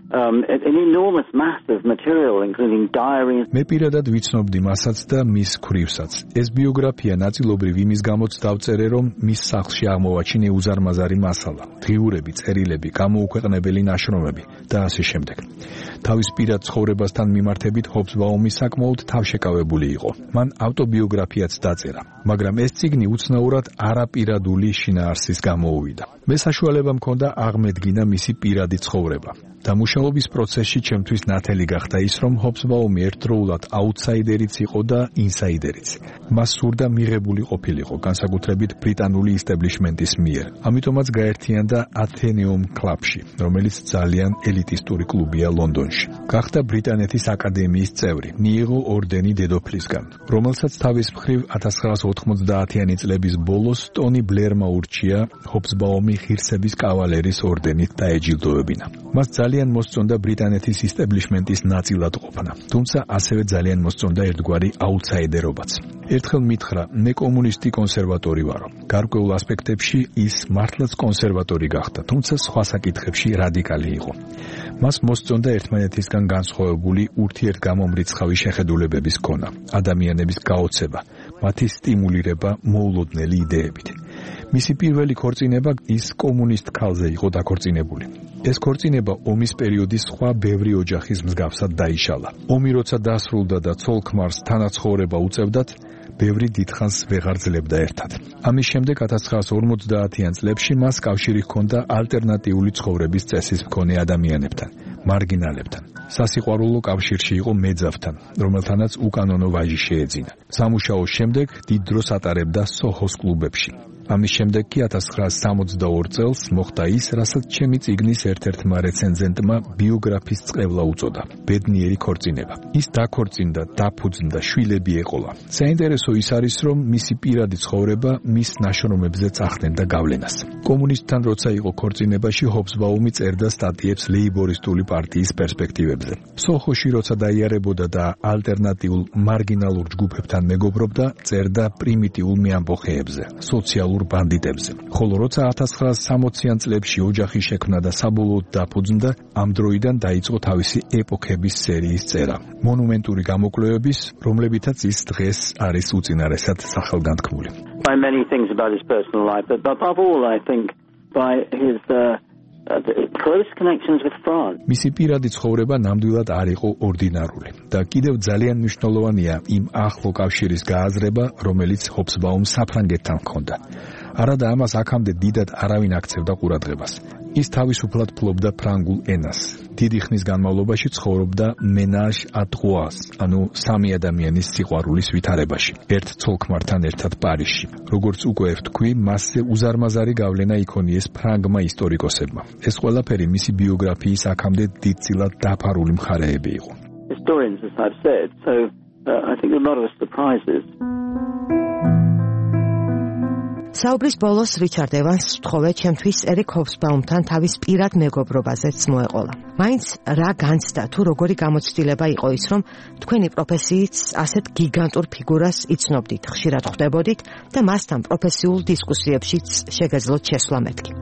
an enormous mass of material, including diaries. მე პირადად ვიცნობდი მასაც და მის ქვრივსაც. ეს ბიოგრაფია ნაწილობრივ იმის გამოც დავწერე, რომ მის სახლში აღმოვაჩინე უზარმაზარი მასალა, დღიურები, წერილები, გამოუქვეყნებელი ნაშრომები და ასე შემდეგ. თავის პირად ცხოვრებასთან მიმართებით ჰობსბაუმი საკმაოდ თავშეკავებული იყო. მან ავტობიოგრაფიაც დაწერა, მაგრამ ეს წიგნი უცნაურად არაპირადული შინაარსის გამოუვიდა. მე საშუალება მქონდა აღმედგინა მისი პირადი ცხოვრება. დამუშავების პროცესში ჩემთვის ნათელი გახდა ის, რომ ჰობსბაუმი ერთდროულად აუთსაიდერიც იყო და ინსაიდერიც. მას სურდა მიღებული ყოფილიყო, განსაკუთრებით ბრიტანული ისტაბლიშმენტის მიერ. ამიტომაც გაერთიანდა ათენეუმ კლუბში, რომელიც ძალიან ელიტისტური კლუბია ლონდონში. გახდა ბრიტანეთის აკადემიის წევრი, მიიღო ორდენი დედოფლისგან, რომელსაც თავის მხრივ 1990-იანი წლების ბოლოს ტონი ბლერმა ურჩია ჰობსბაუმი ღირსების კავალერის ორდენით დაეჯილდოებინა. მას ძალიან მოსწონდა ბრიტანეთის ისტაბლიშმენტის ნაწილად ყოფნა, თუმცა ასევე ძალიან მოსწონდა ერთგვარი აუთსაიდერობაც. ერთხელ მითხრა, მე კომუნისტი კონსერვატორი ვარო. გარკვეულ ასპექტებში ის მართლაც კონსერვატორი გახდა, თუმცა სხვა საკითხებში რადიკალი იყო. მას მოსწონდა ერთმანეთისგან განსხვავებული ურთიერთგამომრიცხავი შეხედულებების ქონა, ადამიანების გაოცება, მათი სტიმულირება მოულოდნელი იდეებით. მისი პირველი ქორწინება ის კომუნისტ ქალზე იყო დაქორწინებული. ეს ქორწინება ომის პერიოდის სხვა ბევრი ოჯახის მსგავსად დაიშალა. ომი როცა დასრულდა და ცოლ-ქმარს თანაცხოვრება უწევდათ, ბევრი დიდხანს ვეღარ ძლებდა ერთად. ამის შემდეგ 1950-იან წლებში მას კავშირი ჰქონდა ალტერნატიული ცხოვრების წესის მქონე ადამიანებთან, მარგინალებთან. სასიყვარულო კავშირში იყო მეძავთან, რომელთანაც უკანონო ვაჟი შეეძინა. სამუშაოს შემდეგ დიდ დროს ატარებდა სოჰოს კლუბებში. ამის შემდეგ კი 1962 წელს მოხდა ის, რასაც ჩემი წიგნის ერთ-ერთმა რეცენზენტმა ბიოგრაფის წყევლა უწოდა, ბედნიერი ქორწინება. ის დაქორწინდა, დაფუძნდა, შვილები ეყოლა. საინტერესო ის არის, რომ მისი პირადი ცხოვრება მის ნაშრომებზეც ახდენდა გავლენას. კომუნისტთან როცა იყო ქორწინებაში, ჰობსბაუმი წერდა სტატიებს ლეიბორისტული პარტიის პერსპექტივებზე. სოხოში როცა დაიარებოდა და ალტერნატიულ მარგინალურ ჯგუფებთან მეგობრობდა, წერდა პრიმიტიულ მეამბოხეებზე, სოციალურ ბანდიტებზე. ხოლო როცა 1960-იან წლებში ოჯახი შექმნა და საბოლოოდ დაფუძნდა, ამ დროიდან დაიწყო თავისი ეპოქების სერიის წერა, მონუმენტური გამოკვლევების, რომლებითაც ის დღეს არის უწინარესად სახელგანთქმული. By many things about his personal life, but above all, I think by his close connections with France. მისი პირადი ცხოვრება ნამდვილად არ იყო ორდინარული და კიდევ ძალიან მნიშვნელოვანია იმ ახლო კავშირის გააზრება, რომელიც ჰობსბაუმს საფრანგეთთან ჰქონდა. არადა ამას აქამდე დიდად არავინ აქცევდა ყურადღებას. ის თავისუფლად ფლობდა ფრანგულ ენას. დიდი ხნის განმავლობაში ცხოვრობდა ménage à trois, ანუ სამი ადამიანის სიყვარულის ვითარებაში, ერთ ცოლ-ქმართან ერთად პარიზში. როგორც უკვე ვთქვი, მასზე უზარმაზარი გავლენა იქონიეს ფრანგმა ისტორიკოსებმა. ეს ყველაფერი მისი ბიოგრაფიის აქამდე დიდწილად დაფარული მხარეები იყო. Historians, as I've said, so I think a lot of surprises. საუბრის ბოლოს რიჩარდ ევანს ვთხოვე ჩემთვის ერიკ ჰობსბაუმთან თავის პირად მეგობრობაზეც მოეყოლა. მაინც რა განცდა თუ როგორი გამოცდილება იყო ის, რომ თქვენი პროფესიით ასეთ გიგანტურ ფიგურას იცნობდით, ხშირად ხვდებოდით და მასთან პროფესიულ დისკუსიებშიც შეგეძლოთ შესვლა მეთქი.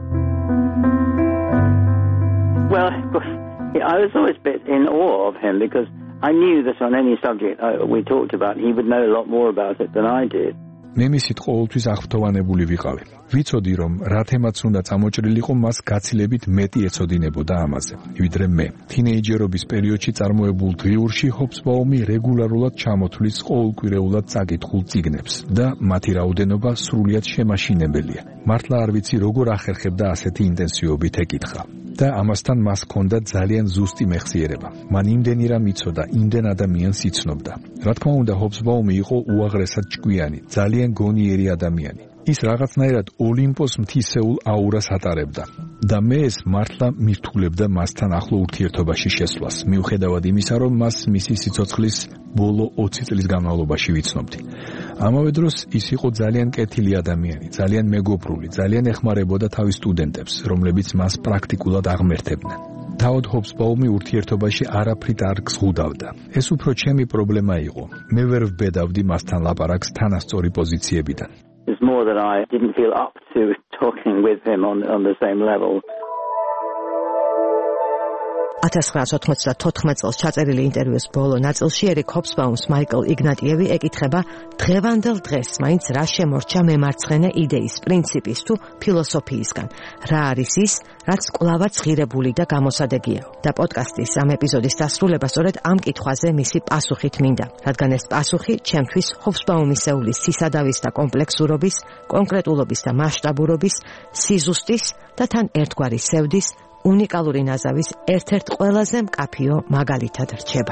Well, I was always a bit in awe of him because I knew that on any subject we talked about, he would know a lot more about it than I did. მე მისით ყოველთვის აღფრთოვანებული ვიყავი. ვიცოდი, რომ რა თემაც უნდა წამოჭრილიყო, მას გაცილებით მეტი ეცოდინებოდა ამაზე, ვიდრე მე. თინეიჯერობის პერიოდში წარმოებულ დღიურში ჰობსბაუმი რეგულარულად ჩამოთვლის ყოველკვირეულად წაკითხულ წიგნებს და მათი რაოდენობა სრულიად შემაშინებელია. მართლა არ ვიცი, როგორ ახერხებდა ასეთი ინტენსივობით ეკითხა. და ამასთან მას ჰქონდა ძალიან ზუსტი მეხსიერება. მან იმდენი რამ იცოდა, იმდენ ადამიანს იცნობდა. რა თქმა უნდა, ჰობსბაუმი იყო უაღრესად ჭკვიანი, ძალიან გონიერი ადამიანი. ის რაღაცნაირად ოლიმპოს მთისეულ აურას ატარებდა და მე ეს მართლა მირთულებდა მასთან ახლო ურთიერთობაში შესვლას, მიუხედავად იმისა, რომ მას მისი სიცოცხლის ბოლო 20 წლის განმავლობაში ვიცნობდი. ამავე დროს ის იყო ძალიან კეთილი ადამიანი, ძალიან მეგობრული, ძალიან ეხმარებოდა თავის სტუდენტებს, რომლებიც მას პრაქტიკულად აღმერთებდნენ. თავად ჰობსბაუმი ურთიერთობაში არაფრით არ გზღუდავდა. ეს უფრო ჩემი პრობლემა იყო. მე ვერ ვბედავდი მასთან ლაპარაკს თანასწორი პოზიციებიდან. It's more that I didn't feel up to talking with him on the same level. 1994 წელს ჩაწერილი ინტერვიუს ბოლო ნაწილში ერიკ ჰობსბაუმს მაიკლ იგნატიევი ეკითხება დღევანდელ დღეს მაინც რა შემორჩა მემარცხენე იდეის, პრინციპის თუ ფილოსოფიისგან. რა არის ის, რაც კვლავაც ღირებული და გამოსადეგია. და პოდკასტის ამ ეპიზოდის დასრულება სწორედ ამ კითხვაზე მისი პასუხით მინდა, რადგან ეს პასუხი ჩემთვის ჰობსბაუმისეული სისადავის და კომპლექსურობის, კონკრეტულობის და მასშტაბურობის, სიზუსტის და თან ერთგვარი სევდის უნიკალური ნაზავის ერთ-ერთ ყველაზე მკაფიო მაგალითად რჩება.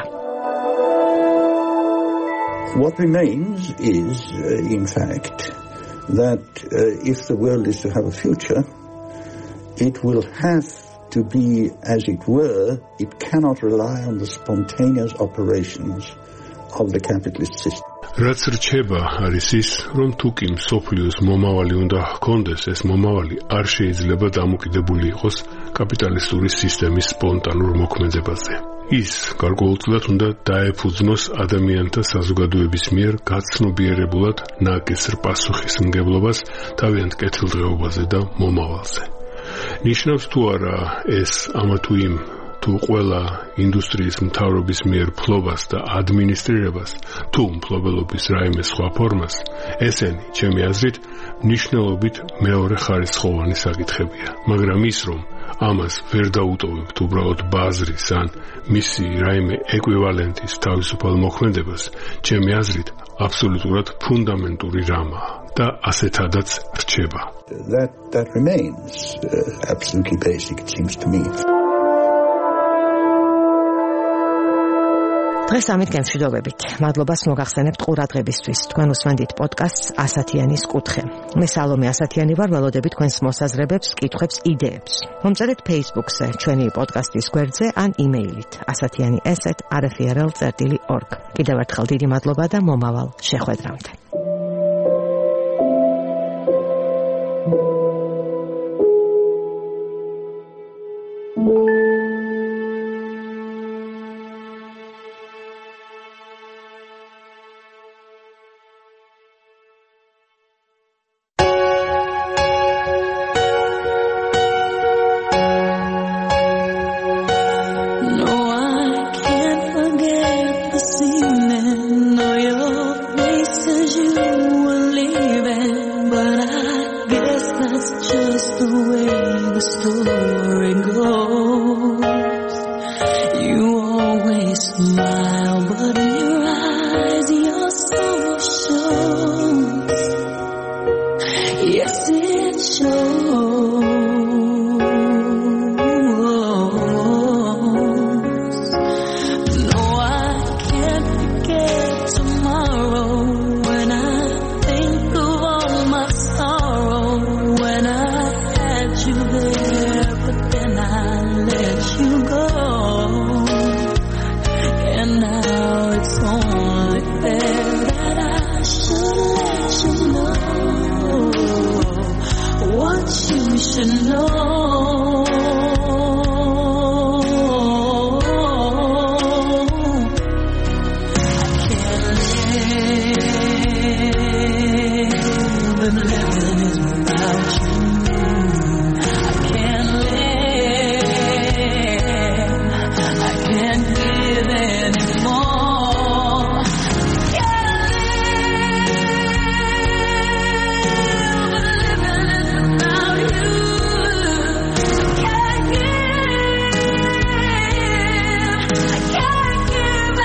What remains is, in fact, that if the world is to have a future, it will have to be, as it were, it cannot rely on the spontaneous operations of the capitalist system. რაც რჩება არის ის, რომ თუ კი მსოფლიოს მომავალი უნდა ჰქონდეს, ეს მომავალი არ შეიძლება დამოკიდებული იყოს კაპიტალისტური სისტემის სპონტანურ მოქმედებაზე. ის გარკვეულწილად უნდა დაეფუძნოს ადამიანთა საზოგადოების მიერ გაცნობიერებულად ნაკისრ პასუხისმგებლობას თავიანთ კეთილდღეობაზე და მომავალზე. ნიშნავს თუ არა ეს ამა თუ იმ თუ ყველა ინდუსტრიის მთავრობის მიერ ფლობას და ადმინისტრირებას, თუ მფლობელობის რაიმე სხვა ფორმას, ესენი, ჩემი აზრით, მნიშვნელობით მეორე ხარისხოვანი საკითხებია. მაგრამ ის, რომ ამას ვერ დაუტოვებთ უბრალოდ ბაზრის ან მისი რაიმე ეკვივალენტის თავისუფალ მოქმედებას, ჩემი აზრით, აბსოლუტურად ფუნდამენტური რამაა და ასეთადაც რჩება. That remains absolutely basic, it seems to me. დღეს ამით გემშვიდობებით. მადლობას მოგახსენებთ ყურადღებისთვის. თქვენ უსმენთ პოდკასტს ასათიანის კუთხე. მე სალომე ასათიანი ვარ, ველოდებით თქვენს მოსაზრებებს, კითხვებს, იდეებს. მომწერეთ Facebook-ზე, ჩვენი პოდკასტის გვერდზე ან იმეილით asatiani@rfrl.org. კიდევ ერთხელ დიდი მადლობა და მომავალ შეხვედრამდე. As you way the story goes. You always smile, but in your eyes your soul shows. Yes, it shows. No, I can't forget tomorrow when I think of all my sorrow. When I had you there, but then I let you go. And now it's only fair that I should let you know what you should know. I can't live and living is without you. I can't live, I can't give anymore. Can't live and living is without you. Can't give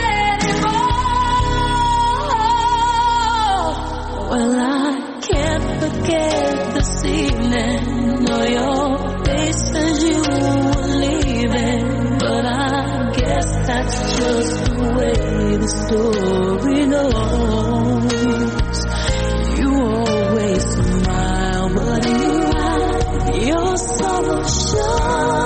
anymore. Well, I can't forget this evening, or your face as you were leaving. But I guess that's just the way the story goes. You always smile, but in your eyes your sorrow shows.